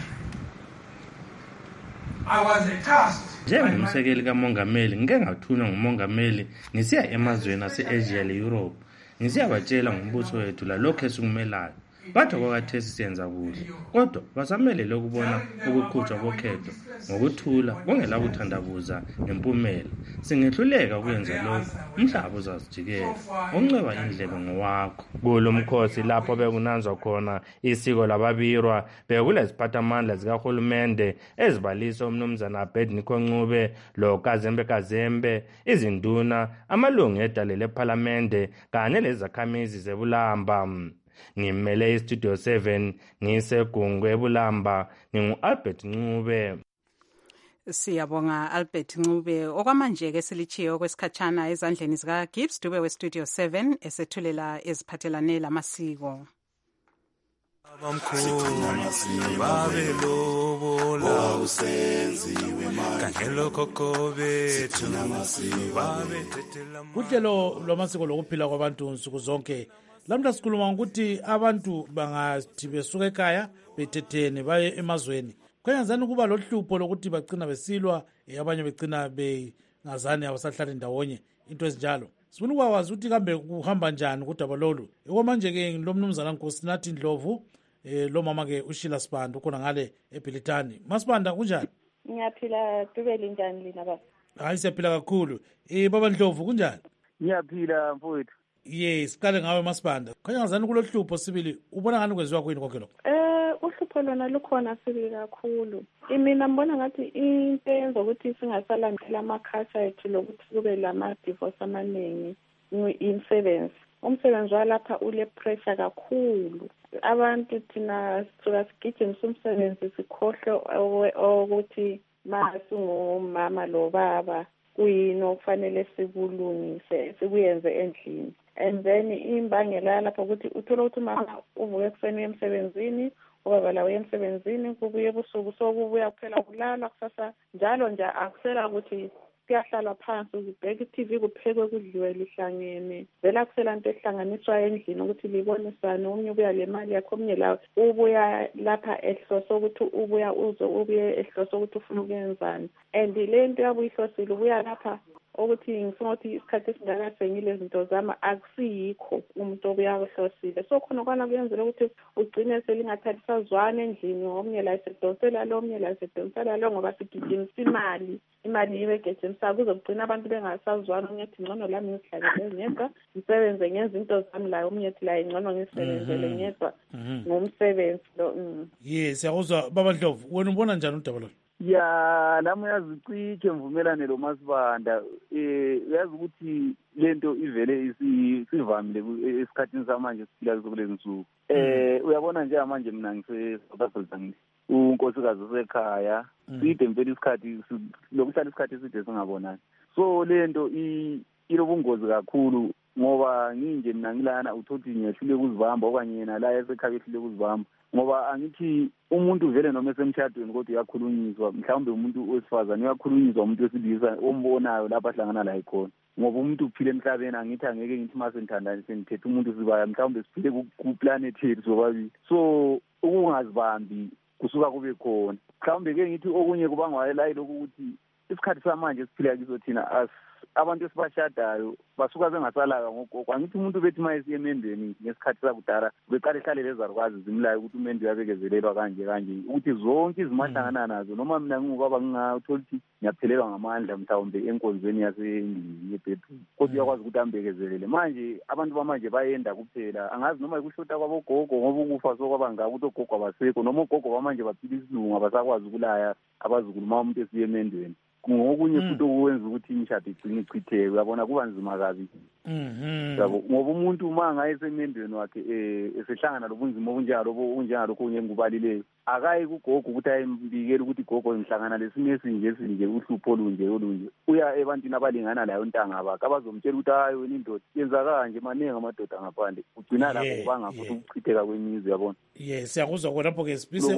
[SPEAKER 22] I was tasked.
[SPEAKER 21] Njengomsekeli kamongameli ngike ngathunywa ngumongameli ngisiya emazweni ase-Asia le-Europe, ngisiyabatshela ngombuso wethu lalokho esikumelayo. Bathi kwakathesi siyenza kuhle, kodwa basamelele ukubona ukuqhutshwa kokhetho ngokuthula kungela kuthandabuza ngempumela. Singehluleka ukwenza lokho, umhlaba uzasijikela, unceba indlebe ngowakho. Kulo mkhosi lapho bekunanzwa khona isiko lababirwa, bekuleziphathamandla zikahulumende ezibalisa umnumzana Abednego Ncube lo Kazembe, izinduna, amalungu edale lePhalamende kanye lezakhamizi zeBulamba. Ngimele iStudio 7 ngisegungwe eBulamba, nginguAlbert Ncube.
[SPEAKER 2] Siyabonga Albert Ncube. Okwamanje ke silichiyo kwesikhatshana ezandleni zika Gibbs Dube weStudio 7 esethulela eziphathelane lamasiko.
[SPEAKER 4] Kuhlelo lwamasiko lokuphila kwabantu nsuku zonke. Lamhla sikhuluma ukuthi abantu bangathi besuka ekhaya betethene baye emazweni, kuyenzani kuba lohlupho lokuthi bagcina besilwa, abanye begcina bengazani abasahlali ndawonye, into ezinjalo. sifuna ukwazi ukuthi kambe kuhamba njani kudaba lolu. Okwamanje-ke lo mnumzana Nkosinathi Ndlovu, lo mama-ke uShila Sibanda ukhona ngale eBhilitani. Masibanda kunjani?
[SPEAKER 3] Ngiyaphila, Dubeli njani lina baba?
[SPEAKER 4] Hayi siyaphila kakhulu. Baba Ndlovu kunjani?
[SPEAKER 6] Ngiyaphila mfowethu.
[SPEAKER 4] Siqale ngawe Masibanda. Khanya ngazani kulo hlupho sibili, ubona ngani kwenziwa kuyini konke lokho?
[SPEAKER 3] Uhlupho lona lukhona sibili kakhulu. Mina ngibona ngathi into eyenza ukuthi singasalandela amakhasi ethu lokuthi kube lama-divorce amaningi imisebenzi. Umsebenzi walapha ule pressure kakhulu. Abantu thina sisuka sigijimisa umsebenzi sikhohlwe ukuthi masingumama lo baba kuyini okufanele sikulungise sikuyenze endlini. And then imbangela lapha ukuthi uthola ukuthi umama uvuke ekuseni emsebenzini, ubaba lawo emsebenzini, kubuye ebusuku sokubuya kuphela kulala kusasa njalo nje akusela ukuthi kuyahlalwa phansi ukubheka i-TV kuphekwe kudliwe lihlangene. Vela kusela nto ehlanganiswa endlini ukuthi libonisane, omunye ubuya le mali yakho, omunye lawo ubuya lapha ehloso ukuthi ubuye ehloso ukuthi ufuna ukuyenzani. And le nto yabuye ihlosile ubuya lapha ukuthi ngifuna ukuthi isikhathi esingakasengile zinto zami akusiyikho umuntu obuya kuhlosile. So khona kwana kuyenzela ukuthi ugcine selingathathisazwana endlini, omnye la esedonsela lo, omnye la esedonsela lo, ngoba sigijimisa imali ibe gejimisa kuzogcina abantu bengasazwana. Omnye ethi ngcono lami ngizihlalele ngedwa ngisebenze ngenza into zami, la omnye ethi la ngcono ngisebenzele ngedwa ngomsebenzi lo.
[SPEAKER 4] Siyakuzwa Baba Ndlovu, wena ubona njani udaba lo?
[SPEAKER 6] Lami uyazicishe mvumelane lo Masibanda. Uyazi ukuthi lento ivele isivamile esikhathini samanje siphila kulezi nsuku. Uyabona nje manje mina ngiseSouth unkosikazi usekhaya, side impela isikhathi lokuhlala isikhathi eside singabonani. So lento ilobungozi kakhulu ngoba nginje mina ngilana uthothi ngiyehlule ukuzibamba okanye yena la esekhaya ehlule ukuzibamba. Ngoba angithi umuntu vele noma esemshadweni kodwa uyakhulunyiswa, mhlawumbe umuntu wesifazane uyakhulunyiswa umuntu wesilisa ombonayo lapha ahlangana la ikhona. Ngoba umuntu uphile emhlabeni, angithi angeke ngithi mase ngithandana senithethe umuntu sibaya, mhlawumbe siphile ku planet yethu sobabili. So ukungazibambi kusuka kube khona. Mhlawumbe ke ngithi okunye kubangwa la lokho ukuthi isikhathi samanje siphila kiso thina abantu esibashadayo basuka bengasalaka ngogogo. Angithi umuntu bethi mayesiye emendweni ngesikhathi sakudala beqale ehlale lezarukwazi zimlayo ukuthi umendo uyabekezelelwa kanje ukuthi zonke izimahlangana nazo, noma mina ngingubaba ngingathola ukuthi ngiyaphelelwa ngamandla mhlawumbe enkonzweni yasendlini yebhedroom, kodwa uyakwazi ukuthi ambekezelele. Manje abantu bamanje bayenda kuphela, angazi noma ikushota kwabogogo ngoba ukufa sokwabanga ukuthi ogogo abasekho, noma ogogo bamanje baphila isilungu abasakwazi ukulaya abazukulu uma umuntu esiye emendweni. Ngokunye futhi okwenza ukuthi imishado igcine ichitheke, uyabona kuba nzima kabi. Ngoba umuntu uma ngayesemendweni wakhe esehlangana lobunzima obunjengalokho ngengubalileyo, akayi kugogo ukuthi ayembikele ukuthi gogo ngihlangana lesimo esinje uhlupho olunje. Uya ebantwini abalingana layo ntanga bakhe abazomtshela ukuthi hayi wena indoda yenza kanje, maningi amadoda ngaphandle. Ugcina lapho kubanga futhi ukuchitheka kwemizwa, yabona.
[SPEAKER 4] Siyakuzwa khonapho-ke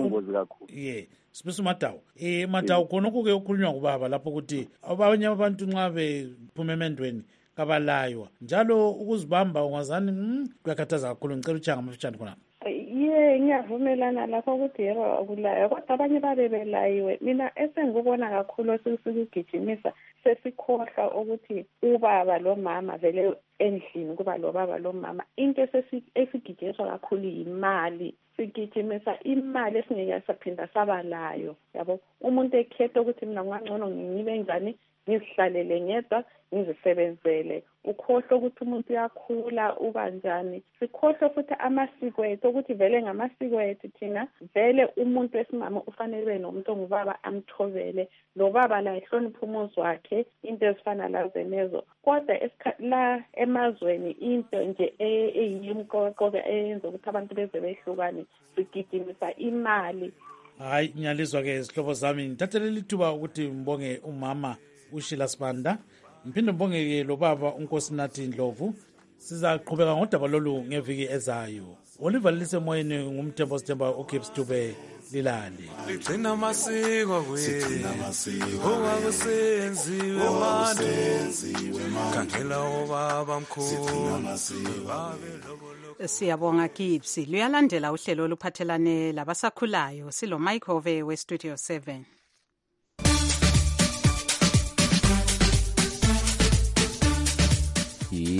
[SPEAKER 4] Sibise Matawu. Matawu khonokho-ke ukhulunywa ngubaba lapho ukuthi abanye abantu nxa bephuma emendweni kabalaywa njalo ukuzibamba ungazani kuyakhathaza kakhulu. Ngicela uthanga amafitshane khona.
[SPEAKER 3] Ngiyavumelana lapho ukuthi yebo ukulaya, kodwa abanye babe belayiwe. Mina esengikubona kakhulu sikugijimisa sesikhohlwa ukuthi ubaba lo mama vele endlini kuba lo baba lo mama. Into esigijiswa kakhulu imali. Sigijimisa imali esingeke saphinda sabalayo, yabo. Umuntu ekhetha ukuthi mina ngangcono ngibe njani, ngizihlalele ngedwa ngizisebenzele. Ukhohlwa ukuthi umuntu uyakhula uba njani. Sikhohlwa futhi amasiko ethu ukuthi vele ngamasiko ethu thina vele umuntu wesimama ufanele nomuntu ongubaba amthobele. Lo baba la ehlonipha umuzi wakhe, into ezifana lazo nezo. Kodwa la emazweni into nje eyimqoqo eyenza ukuthi abantu beze behlukane, sigijimisa imali.
[SPEAKER 4] Hayi ngiyalizwa-ke izihlobo zami. Ngithathele lithuba ukuthi mbonge umama uShila Sibanda, mphinde mbonge-ke lo baba uNkosinathi Ndlovu. Sizaqhubeka ngodaba lolu ngeviki ezayo. Olivalelise emoyeni ngumthembo sithemba uGibbs Dube lilali.
[SPEAKER 23] Ligcina amasiko okwakusenziwe manje kangela obaba mkhulu.
[SPEAKER 2] Siyabonga Gibbs. Luyalandela uhlelo oluphathelane labasakhulayo. Silo Mike Hove weStudio 7.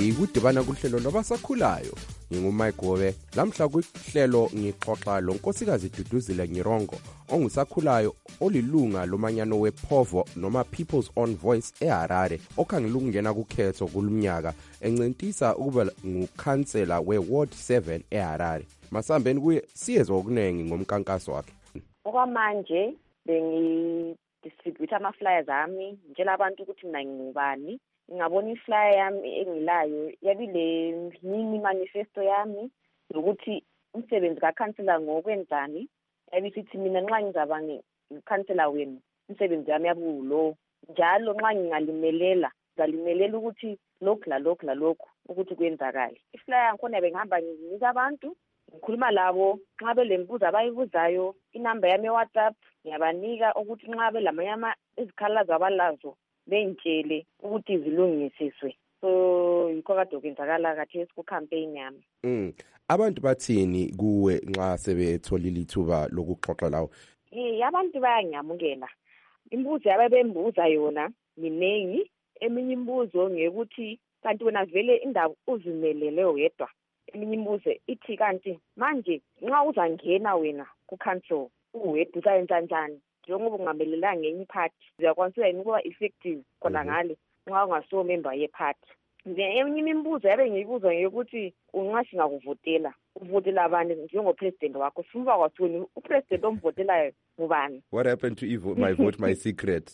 [SPEAKER 7] ikudibana kuhlelo lwabasakhulayo. Ngingumike Gobe. Lamhla kuhlelo ngixoxa lo Nkosikazi Duduzile Nyirongo ongusakhulayo olilunga lomanyano wePovo noma People's Own Voice eHarare okhangela ukungena kukhetho kulumnyaka encentisa ukuba ngukhansela weWard 7 eHarare. Masambeni kuye siyezwa okunengi ngomkankaso wakhe.
[SPEAKER 9] Okwamanje bengidistribute ama-flyers ami ngitshela abantu ukuthi mina ngingubani. Ngingabona iflyer yami engilayo yabile mini manifesto yami nokuthi umsebenzi kakhansela ngokwenzani. Yabisithi mina nxa ngizaba ngikhansela wenu umsebenzi wami yabulo. Njalo nxa ngingalimelela ngalimelela ukuthi lokhu la lokhu la lokhu ukuthi kwenzakala. Iflyer ngikhona bengihamba nginika abantu ngikhuluma labo nxa belembuzo abayibuzayo inamba yami WhatsApp ngiyabanika ukuthi nxa belamanyama izikhalazo abalazo bengitshele ukuthi zilungisiswe. So yikho kade kwenzakala kathi ku campaign yami.
[SPEAKER 7] Abantu bathini kuwe nxa sebetholile ithuba lokuxoxa lawo?
[SPEAKER 9] Abantu bayangiyamukela. Imbuzo yabebembuza yona minengi. Eminye imbuzo ngekuthi kanti wena vele indaba uzimelele wedwa. Eminye imbuzo ithi kanti manje nxa uzangena wena ku council uwedwa usayenza njani? Njengoba ungamelelanga ngenye iphathi uyakwanisa yini ukuba effective khona ngale nxa ungaso member yephathi. Eminye imibuzo yabe ngiyibuza ngekuthi unxa singakuvotela uvotela abantu njengopresident wakho sifuba kwathini upresident omvotelayo ngubani?
[SPEAKER 7] What happened to my vote my secret?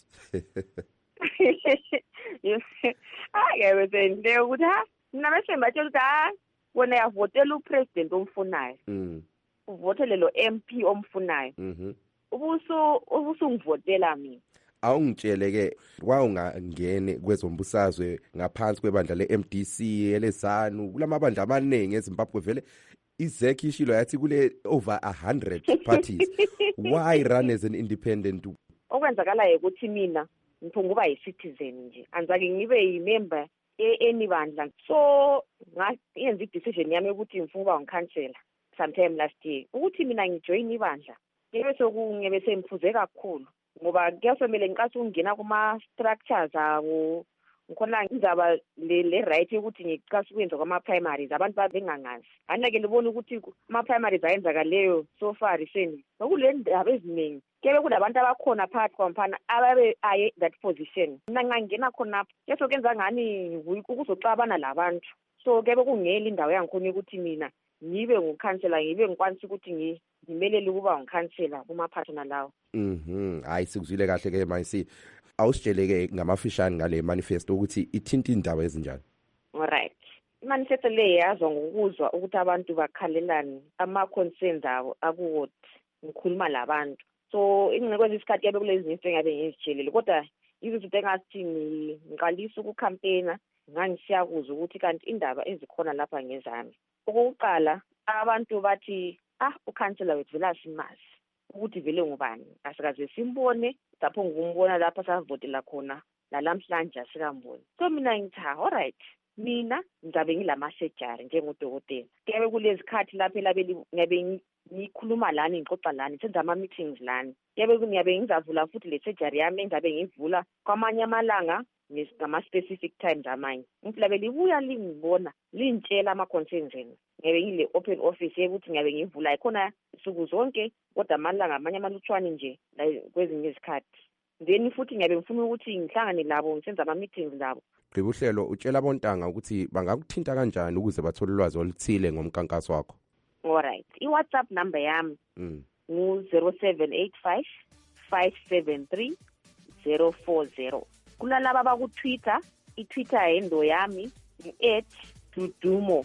[SPEAKER 9] Hayi bese ukuthi mina bese mbatshela ukuthi wena yavotela upresident omfunayo. Uvotele lo MP omfunayo. Ubusungivotela mina.
[SPEAKER 7] Awungitsheleke wawungangene kwezombusazwe ngaphansi kwebandla leMDC elezanu kulamabandla amaningi eZimbabwe vele izekhi ishilo yathi kule over 100 parties. Why run as an independent?
[SPEAKER 9] Okwenzakala ukuthi mina ngiphunguba yi-citizen nje anzake ngibe yimember enibandla. So ngayenza i-decision yami ukuthi ngifuna ngikhansela sometime last year ukuthi mina ngijoin ibandla. Ngebe sengiphuze kakhulu ngoba kuyasomele ngicase ukungena kuma-structures abo ngikhona ngizaba le right ukuthi ngicase ukwenza kwama-primaries abantu babengangazi. Anake libona ukuthi ama-primaries ayenzakaleyo so far recently nokule ndaba eziningi kebe kulabantu abakhona phakathi kwamphana ababe aye that position. Mina ngangena khonapho yeso kenza ngani ukuzoxabana labantu. So kebe kungela indawo yangikhona ukuthi mina ngibe ngukhansela ngibe ngikwanisa ukuthi ngimelele ukuba ngikhansela kuma-partner lawo.
[SPEAKER 7] Hayi sikuzwile kahle ke mayisi. Awusitsheleke ngamafishane ngale manifesto ukuthi ithinta indaba ezinjani?
[SPEAKER 9] Alright. Imanifesto le yazwa ngokuzwa ukuthi abantu bakhalelane ama-concerns abo akuwot ngikhuluma labantu. So ingekwenza isikhathi yabe kulezi zinto engabe ngizitshelile kodwa izinto engathi ngiqalisa ukucampaigna ngangisiyakuza ukuthi kanti indaba ezikhona lapha ngezami. Okokuqala abantu bathi ukhansela wethu vele asimazi ukuthi vele ngubani asikaze simbone lapho ngumbona lapha savotela khona nalamhlanje asikamboni. So mina ngithi alright mina ngizabe ngilama-surgery njengodokotela kebe kulezi khathi lapho ngabe ngikhuluma lani ngixoxa lani senza ama-meetings lani ngiyabe ngizavula futhi le surgery yami engizabe ngiyivula kwamanye amalanga ngama-specific times amanye. Ngithi labe libuya lingibona lintshela ama-concerns enu ngiyabe ngile open office yokuthi ngiyabe ngivula ikhona insuku zonke kodwa amalanga amanye amalutshwane nje kwezinye izikhathi. Then futhi ngiyabe ngifuna ukuthi ngihlangane labo ngisenza ama-meetings labo.
[SPEAKER 7] Gqiba uhlelo utshela abontanga ukuthi bangakuthinta kanjani ukuze bathole ulwazi oluthile ngomkankaso wakho.
[SPEAKER 9] Alright. I-WhatsApp number yami ngu-0785 573 040. Kulalaba abaku-Twitter, i-Twitter handle yami @Dudumo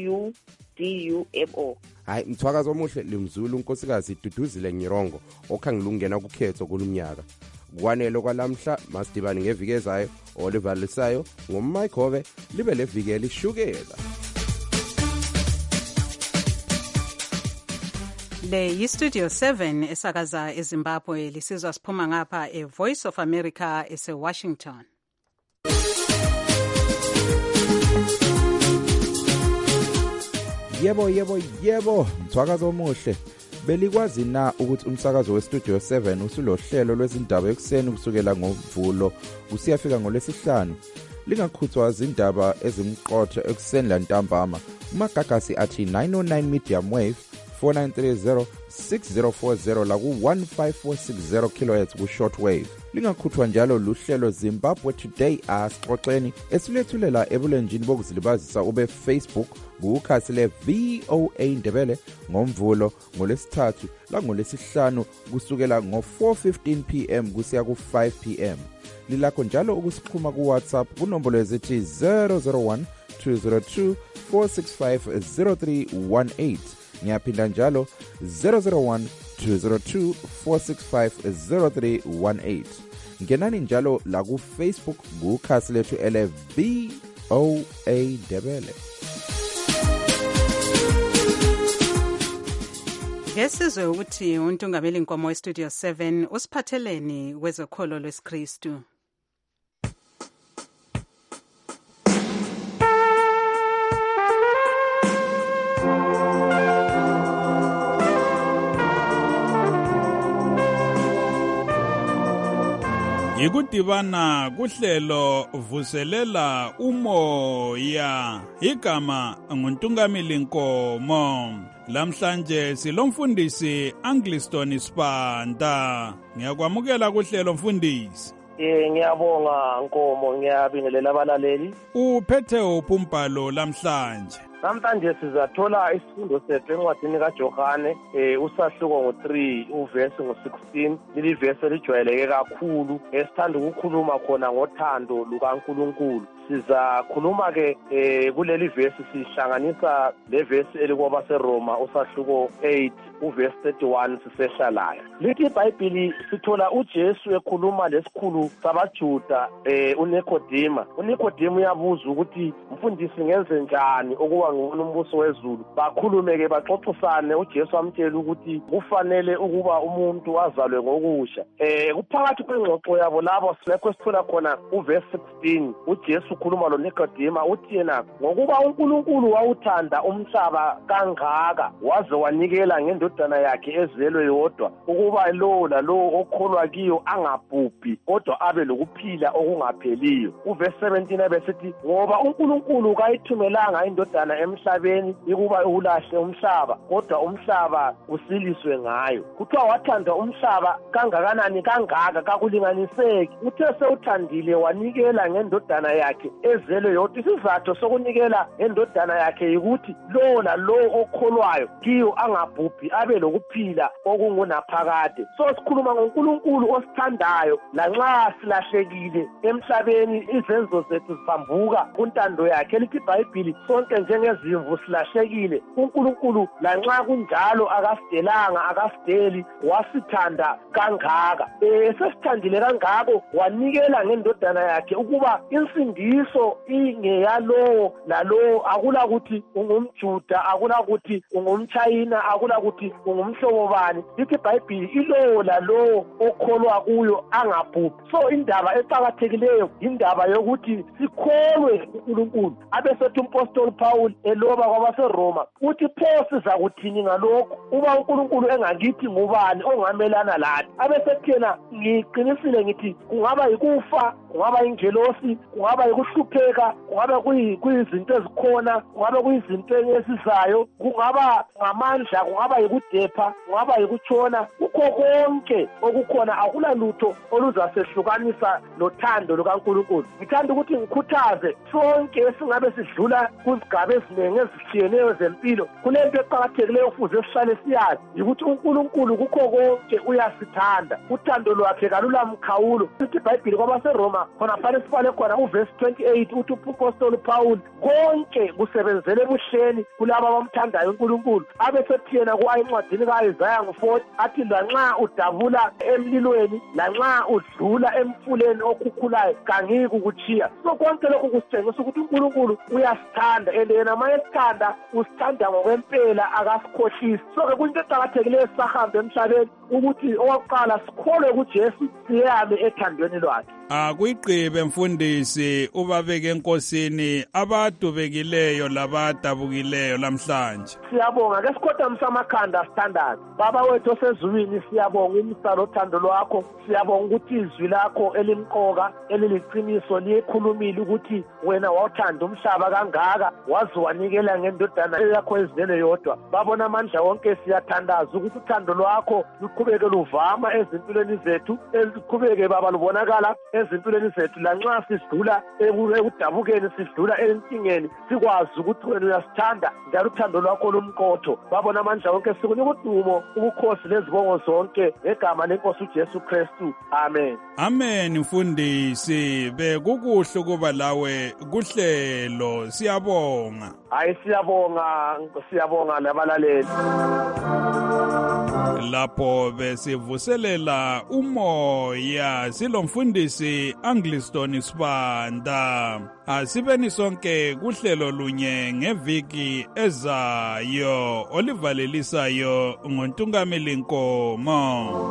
[SPEAKER 9] DUDUMO.
[SPEAKER 7] Hayi mthwakazi omuhle limzulu unkosikazi Duduzile Nyirongo okhangela ukungena kukhetho kulumnyaka. Kwanele kwalamhla masidibane ngeviki ezayo Oliver Lisayo ngumMike Gobe libe leviki elishukela.
[SPEAKER 2] Le yi-Studio 7 esakaza eZimbabwe lisizwa siphuma ngapha eVoice of America ese-Washington.
[SPEAKER 18] Yebo, mthwakazo omuhle. Belikwazi na ukuthi umsakazo weStudio 7 usulohlelo lwezindaba ekuseni kusukela ngoMvulo usiyafika ngoLwesihlanu? lingakhuthwa zindaba ezimqotho ekuseni lantambama kumagagasi athi 909 medium wave 4930 6040 laku-15460 kHz ku-shortwave. Lingakhuthwa njalo luhlelo Zimbabwe Today asixoxeni esilethulela ebulenjini bokuzilibazisa ube-Facebook kukhasi le-VOA Ndebele ngoMvulo, ngoLwesithathu langolwesihlanu kusukela ngo-4:15 p.m. kusiya ku-5 p.m. Lilakho njalo ukusikhuma kuWhatsApp kunombolo ezithi 001 202 465 0318. Ngiyaphinda njalo 001 202 465 0318. Ngenani njalo la ku Facebook kukhasi lethu ele-VOA Ndebele.
[SPEAKER 2] Ngesizwe ukuthi uNtungameli Nkomo weStudio 7 usiphatheleni kwezokholo lwesiKristu.
[SPEAKER 8] Yikudibana kuhlelo vuselela umoya. Igama nguNtungameli Nkomo. Lamhlanje silomfundisi Angliston Sibanda. Ngiyakwamukela kuhlelo mfundisi.
[SPEAKER 10] Ngiyabonga Nkomo, ngiyabingelela abalaleli.
[SPEAKER 8] Uphethe umbhalo lamhlanje.
[SPEAKER 10] Namhlanje sizathola isifundo sethu encwadini kaJohane usahluko ngo-3 uvesi ngo-16. Leli vesi elijwayeleke kakhulu esithanda ukukhuluma khona ngothando lukaNkulunkulu. Sizakhuluma-ke kuleli vesi sihlanganisa le vesi elikoba seRoma usahluko 8 uvesi 31 siseshalaya. Lithi iBhayibhili sithola uJesu ekhuluma lesikhulu sabaJuda uNikodima. uNikodima uyabuza ukuthi mfundisi ngenze njani ukuba ngibona umbuso wezulu. Bakhulume-ke baxoxisane, uJesu amtshela ukuthi kufanele ukuba umuntu azalwe ngokusha. Kuphakathi kwengxoxo yabo labo silekho sithola khona uvesi 16 uJesu ukhuluma loNikodima uthi yena ngokuba uNkulunkulu wawuthanda umhlaba kangaka waze wanikela ngendodana yakhe ezelwe yodwa ukuba lo lalo okholwa kiyo angabhubhi kodwa abe lokuphila okungapheliyo. Uvesi 17 abesithi ngoba uNkulunkulu kayithumelanga indodana emhlabeni ukuba ulahle umhlaba kodwa umhlaba usiliswe ngayo. Kuthiwa wathanda umhlaba kangakanani kangaka kakulinganiseki, uthe sewuthandile wanikela ngendodana yakhe ezelwe yodwa. Isizathu sokunikela ngendodana yakhe yikuthi lo lalo okholwayo kiyo angabhubhi abe lokuphila okungunaphakade. So sikhuluma ngoNkulunkulu osithandayo lanxa silahlekile emhlabeni izenzo zethu ziphambuka kuntando yakhe. Lithi iBhayibhili sonke njengezimvu silahlekile, uNkulunkulu lanxa kunjalo akasidelanga akasideli, wasithanda kangaka. Sesithandile kangako wanikela ngendodana yakhe ukuba insindiso ingeyalowo lalowo, akula kuthi ungumJuda, akula kuthi ungumChina, akula kuthi ungumhlobo bani. Lithi iBhayibhili ilowo lalowo okholwa kuyo angabhubhi. So indaba eqakathekileyo indaba yokuthi sikholwe uNkulunkulu. Abesethi umpostoli Paul eloba kwabaseRoma uthi pho sizakuthini ngalokho uba uNkulunkulu engakithi ngubani ongamelana lathi? Abesethi yena ngiqinisile ngithi kungaba yikufa, kungaba ingelosi, kungaba yikuhlupheka, kungaba kuyizinto ezikhona, kungaba kuyizinto ezizayo, kungaba ngamandla, kungaba yikudepha, kungaba yikutshona, kukho konke okukhona akula lutho oluzasehlukanisa lothando lukaNkulunkulu. Ngithanda ukuthi ngikhuthaze sonke esingabe sidlula kuzigaba eziningi ezitshiyeneyo zempilo, kulento eqakathekileyo kufuze sihlale siyazi yikuthi uNkulunkulu kukho konke uyasithanda, uthando lwakhe kalulamkhawulo. Lithi iBhayibhili kwabaseRoma khona phansi sibale khona uvesi 28 uthi umpostoli Paul konke kusebenzele ebuhleni kulabo abamthandayo uNkulunkulu. Abesethi yena encwadini kaIsaya ngo-40 athi lanxa udabula emlilweni, lanxa udlula emfuleni okhukhulayo kangiki kukuchiya. So konke lokhu kusitshengisa ukuthi uNkulunkulu uyasithanda, and yena uma esithanda usithanda ngokwempela akasikhohlisi. So-ke kuyinto eqakathekileyo sisahambe emhlabeni ukuthi owakuqala sikholwe kuJesu siyame ethandweni lwakhe.
[SPEAKER 8] Akuyiqibe mfundisi ubabeke enkosini abadubekileyo labadabukileyo lamhlanje.
[SPEAKER 10] Siyabonga ke sikhothamisa amakhanda standard. Baba wethu osezulwini siyabonga umsalo othando lwakho. Siyabonga ukuthi izwi lakho elimqoka eliliqiniso liyekhulumile ukuthi wena wawuthanda umhlaba kangaka waze wanikela ngendodana yakho ezilele yodwa. Babona amandla wonke siyathandaza ukuthi uthando lwakho luqhubeke luvama ezimpilweni zethu, luqhubeke baba lubonakala ezimpilweni zethu lanxa sidlula ekudabukeni, sidlula enkingeni, sikwazi ukuthi wena uyasithanda njalo uthando lwakho lumqotho. Babona amandla wonke sikunika udumo, ubukhosi lezibongo zonke ngegama lenkosi uJesu Kristu. Amen.
[SPEAKER 8] Amen mfundisi, bekukuhle kuba lawe kuhlelo. Siyabonga.
[SPEAKER 10] Hayi siyabonga nabalaleli.
[SPEAKER 8] Lapho besivuselela umoya silomfundisi Angliston Sibanda. Asibeni sonke kuhlelo lunye ngeviki ezayo olivalelisayo ngoNtungameli Nkomo.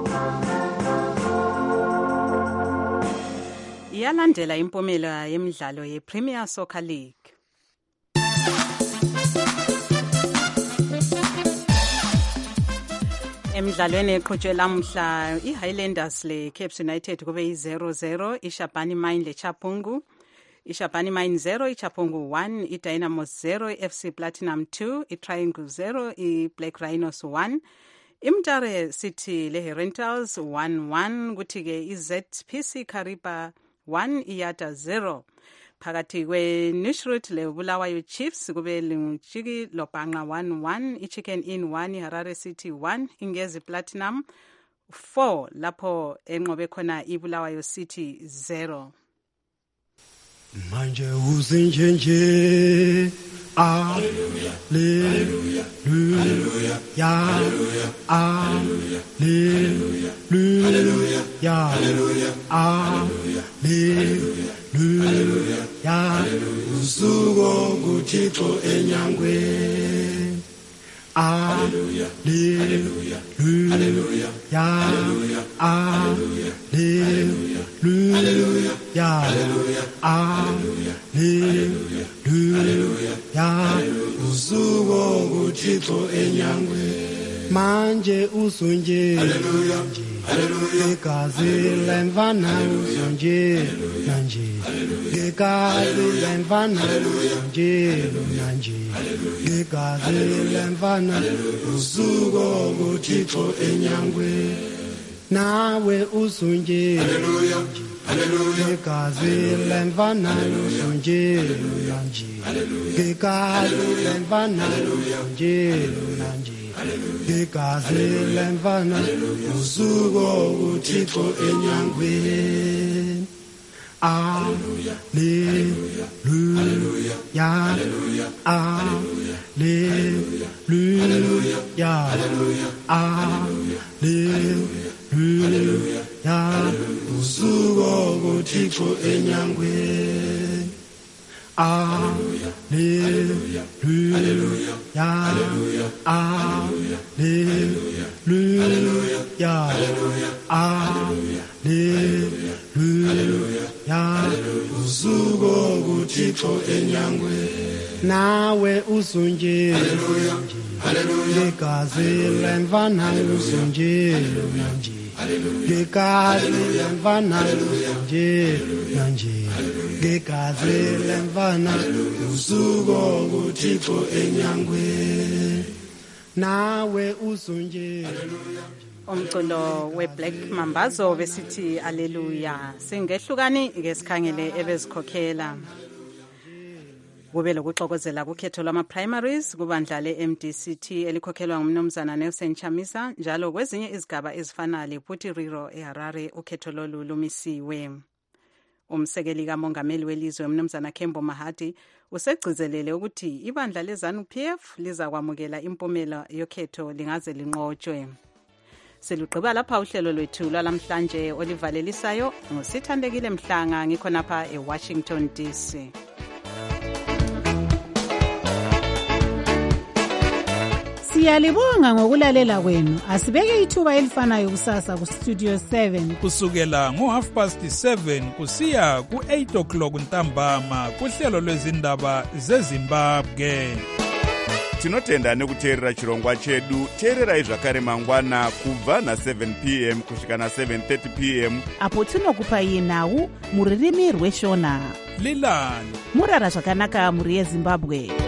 [SPEAKER 2] Iyalandela impumela yemidlalo yePremier Soccer League. Emidlalweni eqhutshwe lamhla iHighlanders leCapes United kube yi-0-0, iShabani Mine leChapungu, iShabani Mine 0, iChapungu 1, iDynamos 0, iFC Platinum 2, iTriangle 0, iBlack Rhinos 1, iMtare City leHerentals 1-1, kuthi-ke iZPC Kariba 1, iYata 0. Phakathi kweNushroot leBulawayo Chiefs kube lingujiki Lobhanqa 1-1, iChicken Inn 1, iHarare City 1, iNgezi Platinum 4, lapho enqobe khona iBulawayo City 0.
[SPEAKER 1] Manje uzinjenje Hallelujah, hallelujah, hallelujah, hallelujah, hallelujah, hallelujah, hallelujah, hallelujah, hallelujah, usuku kuThixo enyangweni. Hallelujah, hallelujah, hallelujah, hallelujah, hallelujah, hallelujah, hallelujah, hallelujah, usuku kuThixo enyangweni. Manje usunje, hallelujah, hallelujah, igazi lemfana usunje manje, igazi lemfana usunje manje, igazi lemfana usuku kuThixo enyangweni. Nawe usunje, hallelujah, hallelujah, igazi lemfana usunje manje, igazi lemfana usunje manje, igazi lemfana usuku kuThixo enyangweni. Hallelujah, hallelujah, hallelujah, hallelujah, hallelujah, hallelujah, hallelujah, hallelujah, usuku kuThixo enyangweni. Hallelujah, hallelujah, hallelujah, hallelujah, hallelujah, hallelujah, usuku kuThixo enyangweni. Nawe usunje, hallelujah, hallelujah, igazi lemfana usunje manje, igazi lemfana usunje manje, igazi lemfana usuku kuThixo enyangweni. Nawe usunje.
[SPEAKER 2] Umculo weBlack Mambazo besithi haleluya. Singehlukani ngesikhangele ebezikhokhela. Kube lokuxokozela kukhetho lwama-primaries kubandla le-MDCT elikhokhelwa ngumnumzana Nelson Chamisa, njalo kwezinye izigaba ezifana leButiriro eHarare ukhetho lolu lumisiwe. Umsekeli kamongameli welizwe umnumzana Kembo Mahadi usegcizelele ukuthi ibandla leZANU-PF lizakwamukela impumela yokhetho lingaze linqotshwe. Selugqiba lapha uhlelo lwethu lwalamhlanje olivalelisayo ngusithandekile Mhlanga ngikhonapha eWashington DC.
[SPEAKER 11] Siyalibonga ngokulalela kwenu. Asibeke ithuba elifanayo kusasa ku Studio 7
[SPEAKER 8] kusukela ngo7:30 kusiya ku8 o'clock ntambama kuhlelo lwezindaba zeZimbabwe.
[SPEAKER 12] Tinotenda nekuteerera chirongwa chedu. Teererai zvakare mangwana kubva na7 p.m. kusvika na7:30 p.m.
[SPEAKER 13] apo tinokupai nhau muririmi rweshona.
[SPEAKER 8] Lilani
[SPEAKER 13] murara zvakanaka muri yeZimbabwe.